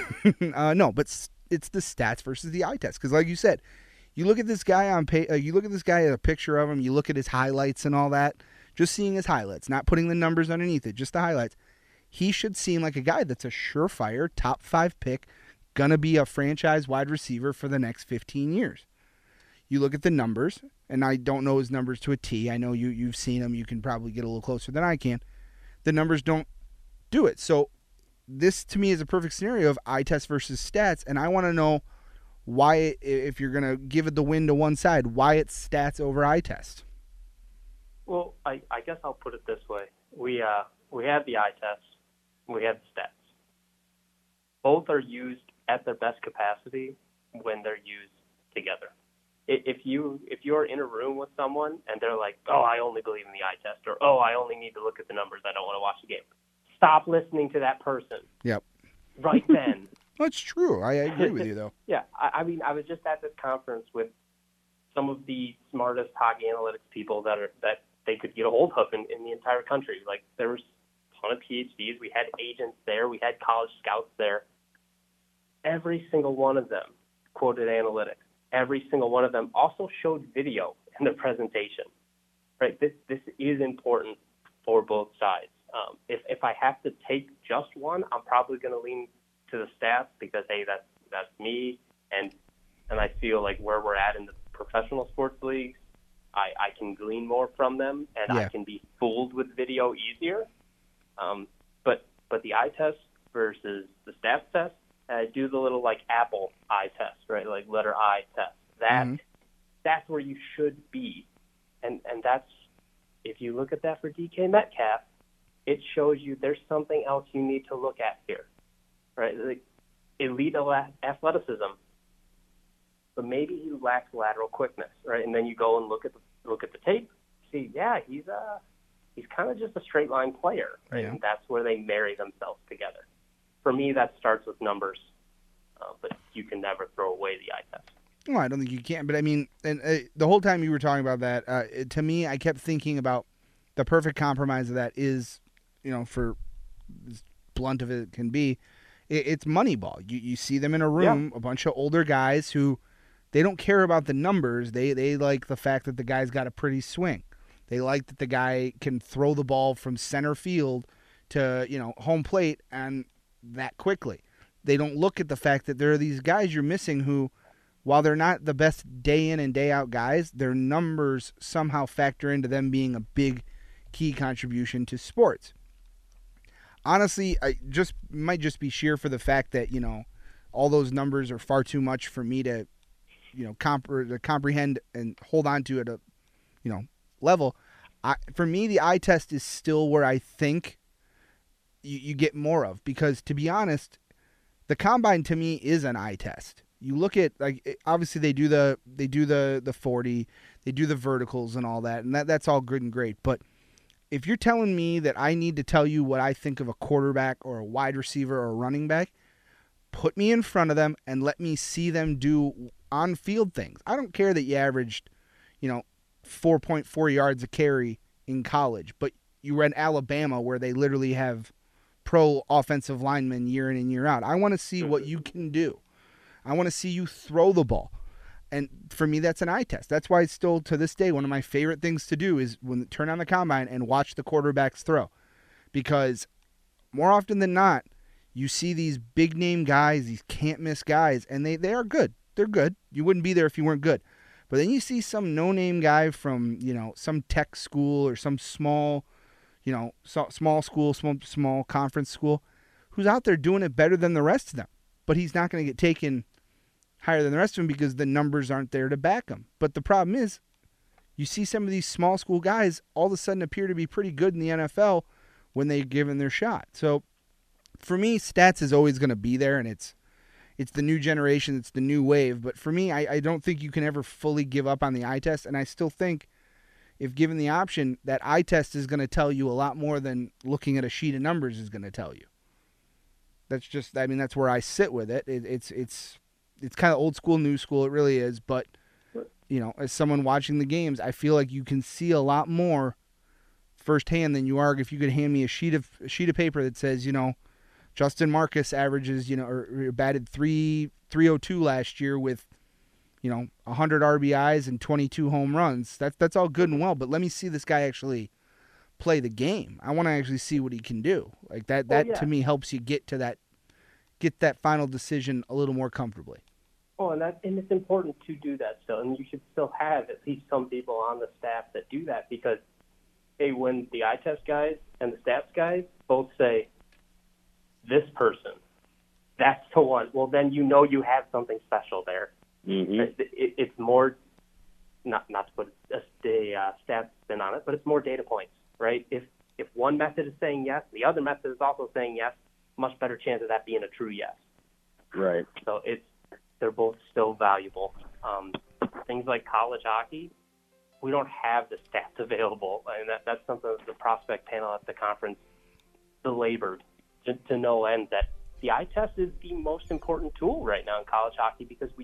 Speaker 2: No, but it's the stats versus the eye test. Because like you said, you look at this guy you look at this guy, a picture of him, you look at his highlights and all that, just seeing his highlights, not putting the numbers underneath it, just the highlights. He should seem like a guy that's a surefire top 5 pick, gonna be a franchise wide receiver for the next 15 years. You look at the numbers, and I don't know his numbers to a T. I know you've seen them. You can probably get a little closer than I can. The numbers don't do it. So this, to me, is a perfect scenario of eye test versus stats, and I want to know why, if you're going to give it the win to one side, why it's stats over eye test.
Speaker 6: Well, I guess I'll put it this way. We have the eye test. We have the stats. Both are used at their best capacity when they're used together. If you're in a room with someone and they're like, oh, I only believe in the eye test, or oh, I only need to look at the numbers, I don't want to watch the game. Stop listening to that person.
Speaker 2: Yep.
Speaker 6: Right then.
Speaker 2: That's true. I agree with you, though.
Speaker 6: Yeah. I mean, I was just at this conference with some of the smartest hockey analytics people that they could get a hold of in the entire country. Like, there was a ton of PhDs. We had agents there. We had college scouts there. Every single one of them quoted analytics. Every single one of them also showed video in the presentation. Right? This is important for both sides. If I have to take just one, I'm probably going to lean to the stats because, hey, that's me, and I feel like where we're at in the professional sports leagues, I can glean more from them, and I can be fooled with video easier. But the eye test versus the stats test, do the little like Apple eye test, right? Like letter I test. That's where you should be, and that's, if you look at that for DK Metcalf, it shows you there's something else you need to look at here, right? Like elite athleticism, but maybe he lacks lateral quickness, right? And then you go and look at the tape, see, yeah, he's kind of just a straight line player, right? Yeah. And that's where they marry themselves together. For me, that starts with numbers, but you can never throw away the eye test.
Speaker 2: No, I don't think you can. But I mean, and the whole time you were talking about that, to me, I kept thinking about the perfect compromise of that is, for as blunt of it can be, it's Moneyball. You see them in a room, a bunch of older guys who they don't care about the numbers. They like the fact that the guy's got a pretty swing. They like that the guy can throw the ball from center field to home plate and that quickly. They don't look at the fact that there are these guys you're missing who, while they're not the best day in and day out guys, their numbers somehow factor into them being a big key contribution to sports. Honestly, I might just be sheer for the fact that, all those numbers are far too much for me to, comprehend and hold on to at a, level. For me, the eye test is still where I think you get more of, because to be honest, the combine to me is an eye test. You look at, obviously they do the 40, they do the verticals and all that, and that's all good and great. But if you're telling me that I need to tell you what I think of a quarterback or a wide receiver or a running back, put me in front of them and let me see them do on-field things. I don't care that you averaged, 4.4 yards a carry in college, but you were in Alabama where they literally have pro offensive linemen year in and year out. I want to see what you can do. I want to see you throw the ball. And for me, that's an eye test. That's why it's still, to this day, one of my favorite things to do is turn on the combine and watch the quarterbacks throw. Because more often than not, you see these big-name guys, these can't-miss guys, and they are good. They're good. You wouldn't be there if you weren't good. But then you see some no-name guy from, some tech school or some small, small school, small conference school who's out there doing it better than the rest of them. But he's not going to get taken higher than the rest of them because the numbers aren't there to back him. But the problem is you see some of these small school guys all of a sudden appear to be pretty good in the NFL when they're given their shot. So for me, stats is always going to be there, and it's the new generation, it's the new wave. But for me, I don't think you can ever fully give up on the eye test, and I still think if given the option, that eye test is going to tell you a lot more than looking at a sheet of numbers is going to tell you. That's where I sit with it. It's kind of old school, new school. It really is. But, as someone watching the games, I feel like you can see a lot more firsthand than you are if you could hand me a sheet of paper that says, Justin Marcus averages, or batted 302 last year with, 100 RBIs and 22 home runs. That's all good and well, but let me see this guy actually play the game. I want to actually see what he can do. Like that to me helps you get that final decision a little more comfortably.
Speaker 6: Oh, and it's important to do that still, and you should still have at least some people on the staff that do that because, hey, when the eye test guys and the stats guys both say, this person, that's the one, well, then you have something special there.
Speaker 5: Mm-hmm.
Speaker 6: It's more, not to put a stats spin on it, but it's more data points, right? If one method is saying yes, the other method is also saying yes, much better chance of that being a true yes.
Speaker 5: Right.
Speaker 6: So they're both still valuable. Things like college hockey, we don't have the stats available, and that's something that the prospect panel at the conference belabored to no end, that the eye test is the most important tool right now in college hockey because we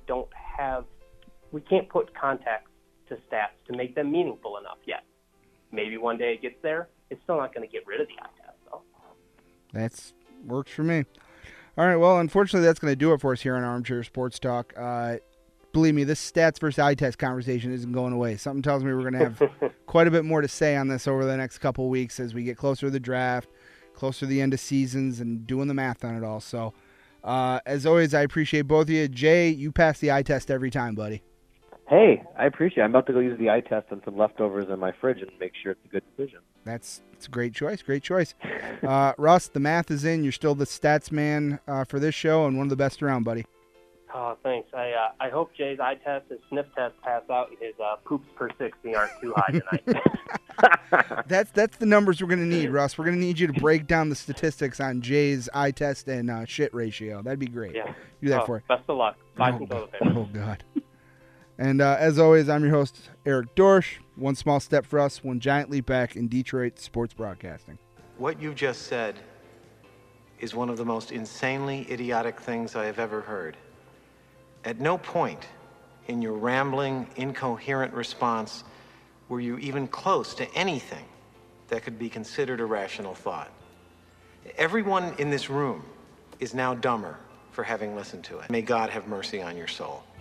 Speaker 6: can't put context to stats to make them meaningful enough yet. Maybe one day it gets there. It's still not going to get rid of the eye test, though.
Speaker 2: That works for me. All right, well, unfortunately, that's going to do it for us here on Armchair Sports Talk. Believe me, this stats versus eye test conversation isn't going away. Something tells me we're going to have quite a bit more to say on this over the next couple of weeks as we get closer to the draft, closer to the end of seasons, and doing the math on it all. So, as always, I appreciate both of you. Jay, you pass the eye test every time, buddy.
Speaker 5: Hey, I appreciate it. I'm about to go use the eye test on some leftovers in my fridge and make sure it's a good decision.
Speaker 2: It's a great choice. Great choice. Russ, the math is in. You're still the stats man for this show and one of the best around, buddy.
Speaker 6: Oh, thanks. I hope Jay's eye test, his sniff test pass out, and his poops per 60 aren't too high tonight.
Speaker 2: That's the numbers we're going to need, Russ. We're going to need you to break down the statistics on Jay's eye test and shit ratio. That'd be great.
Speaker 6: Yeah.
Speaker 2: Do that for it.
Speaker 6: Best of luck. Buy some toilet paper.
Speaker 2: Oh, God. And as always, I'm your host, Eric Dorsch. One small step for us, one giant leap back in Detroit sports broadcasting.
Speaker 8: What you just said is one of the most insanely idiotic things I have ever heard. At no point in your rambling, incoherent response were you even close to anything that could be considered a rational thought. Everyone in this room is now dumber for having listened to it. May God have mercy on your soul.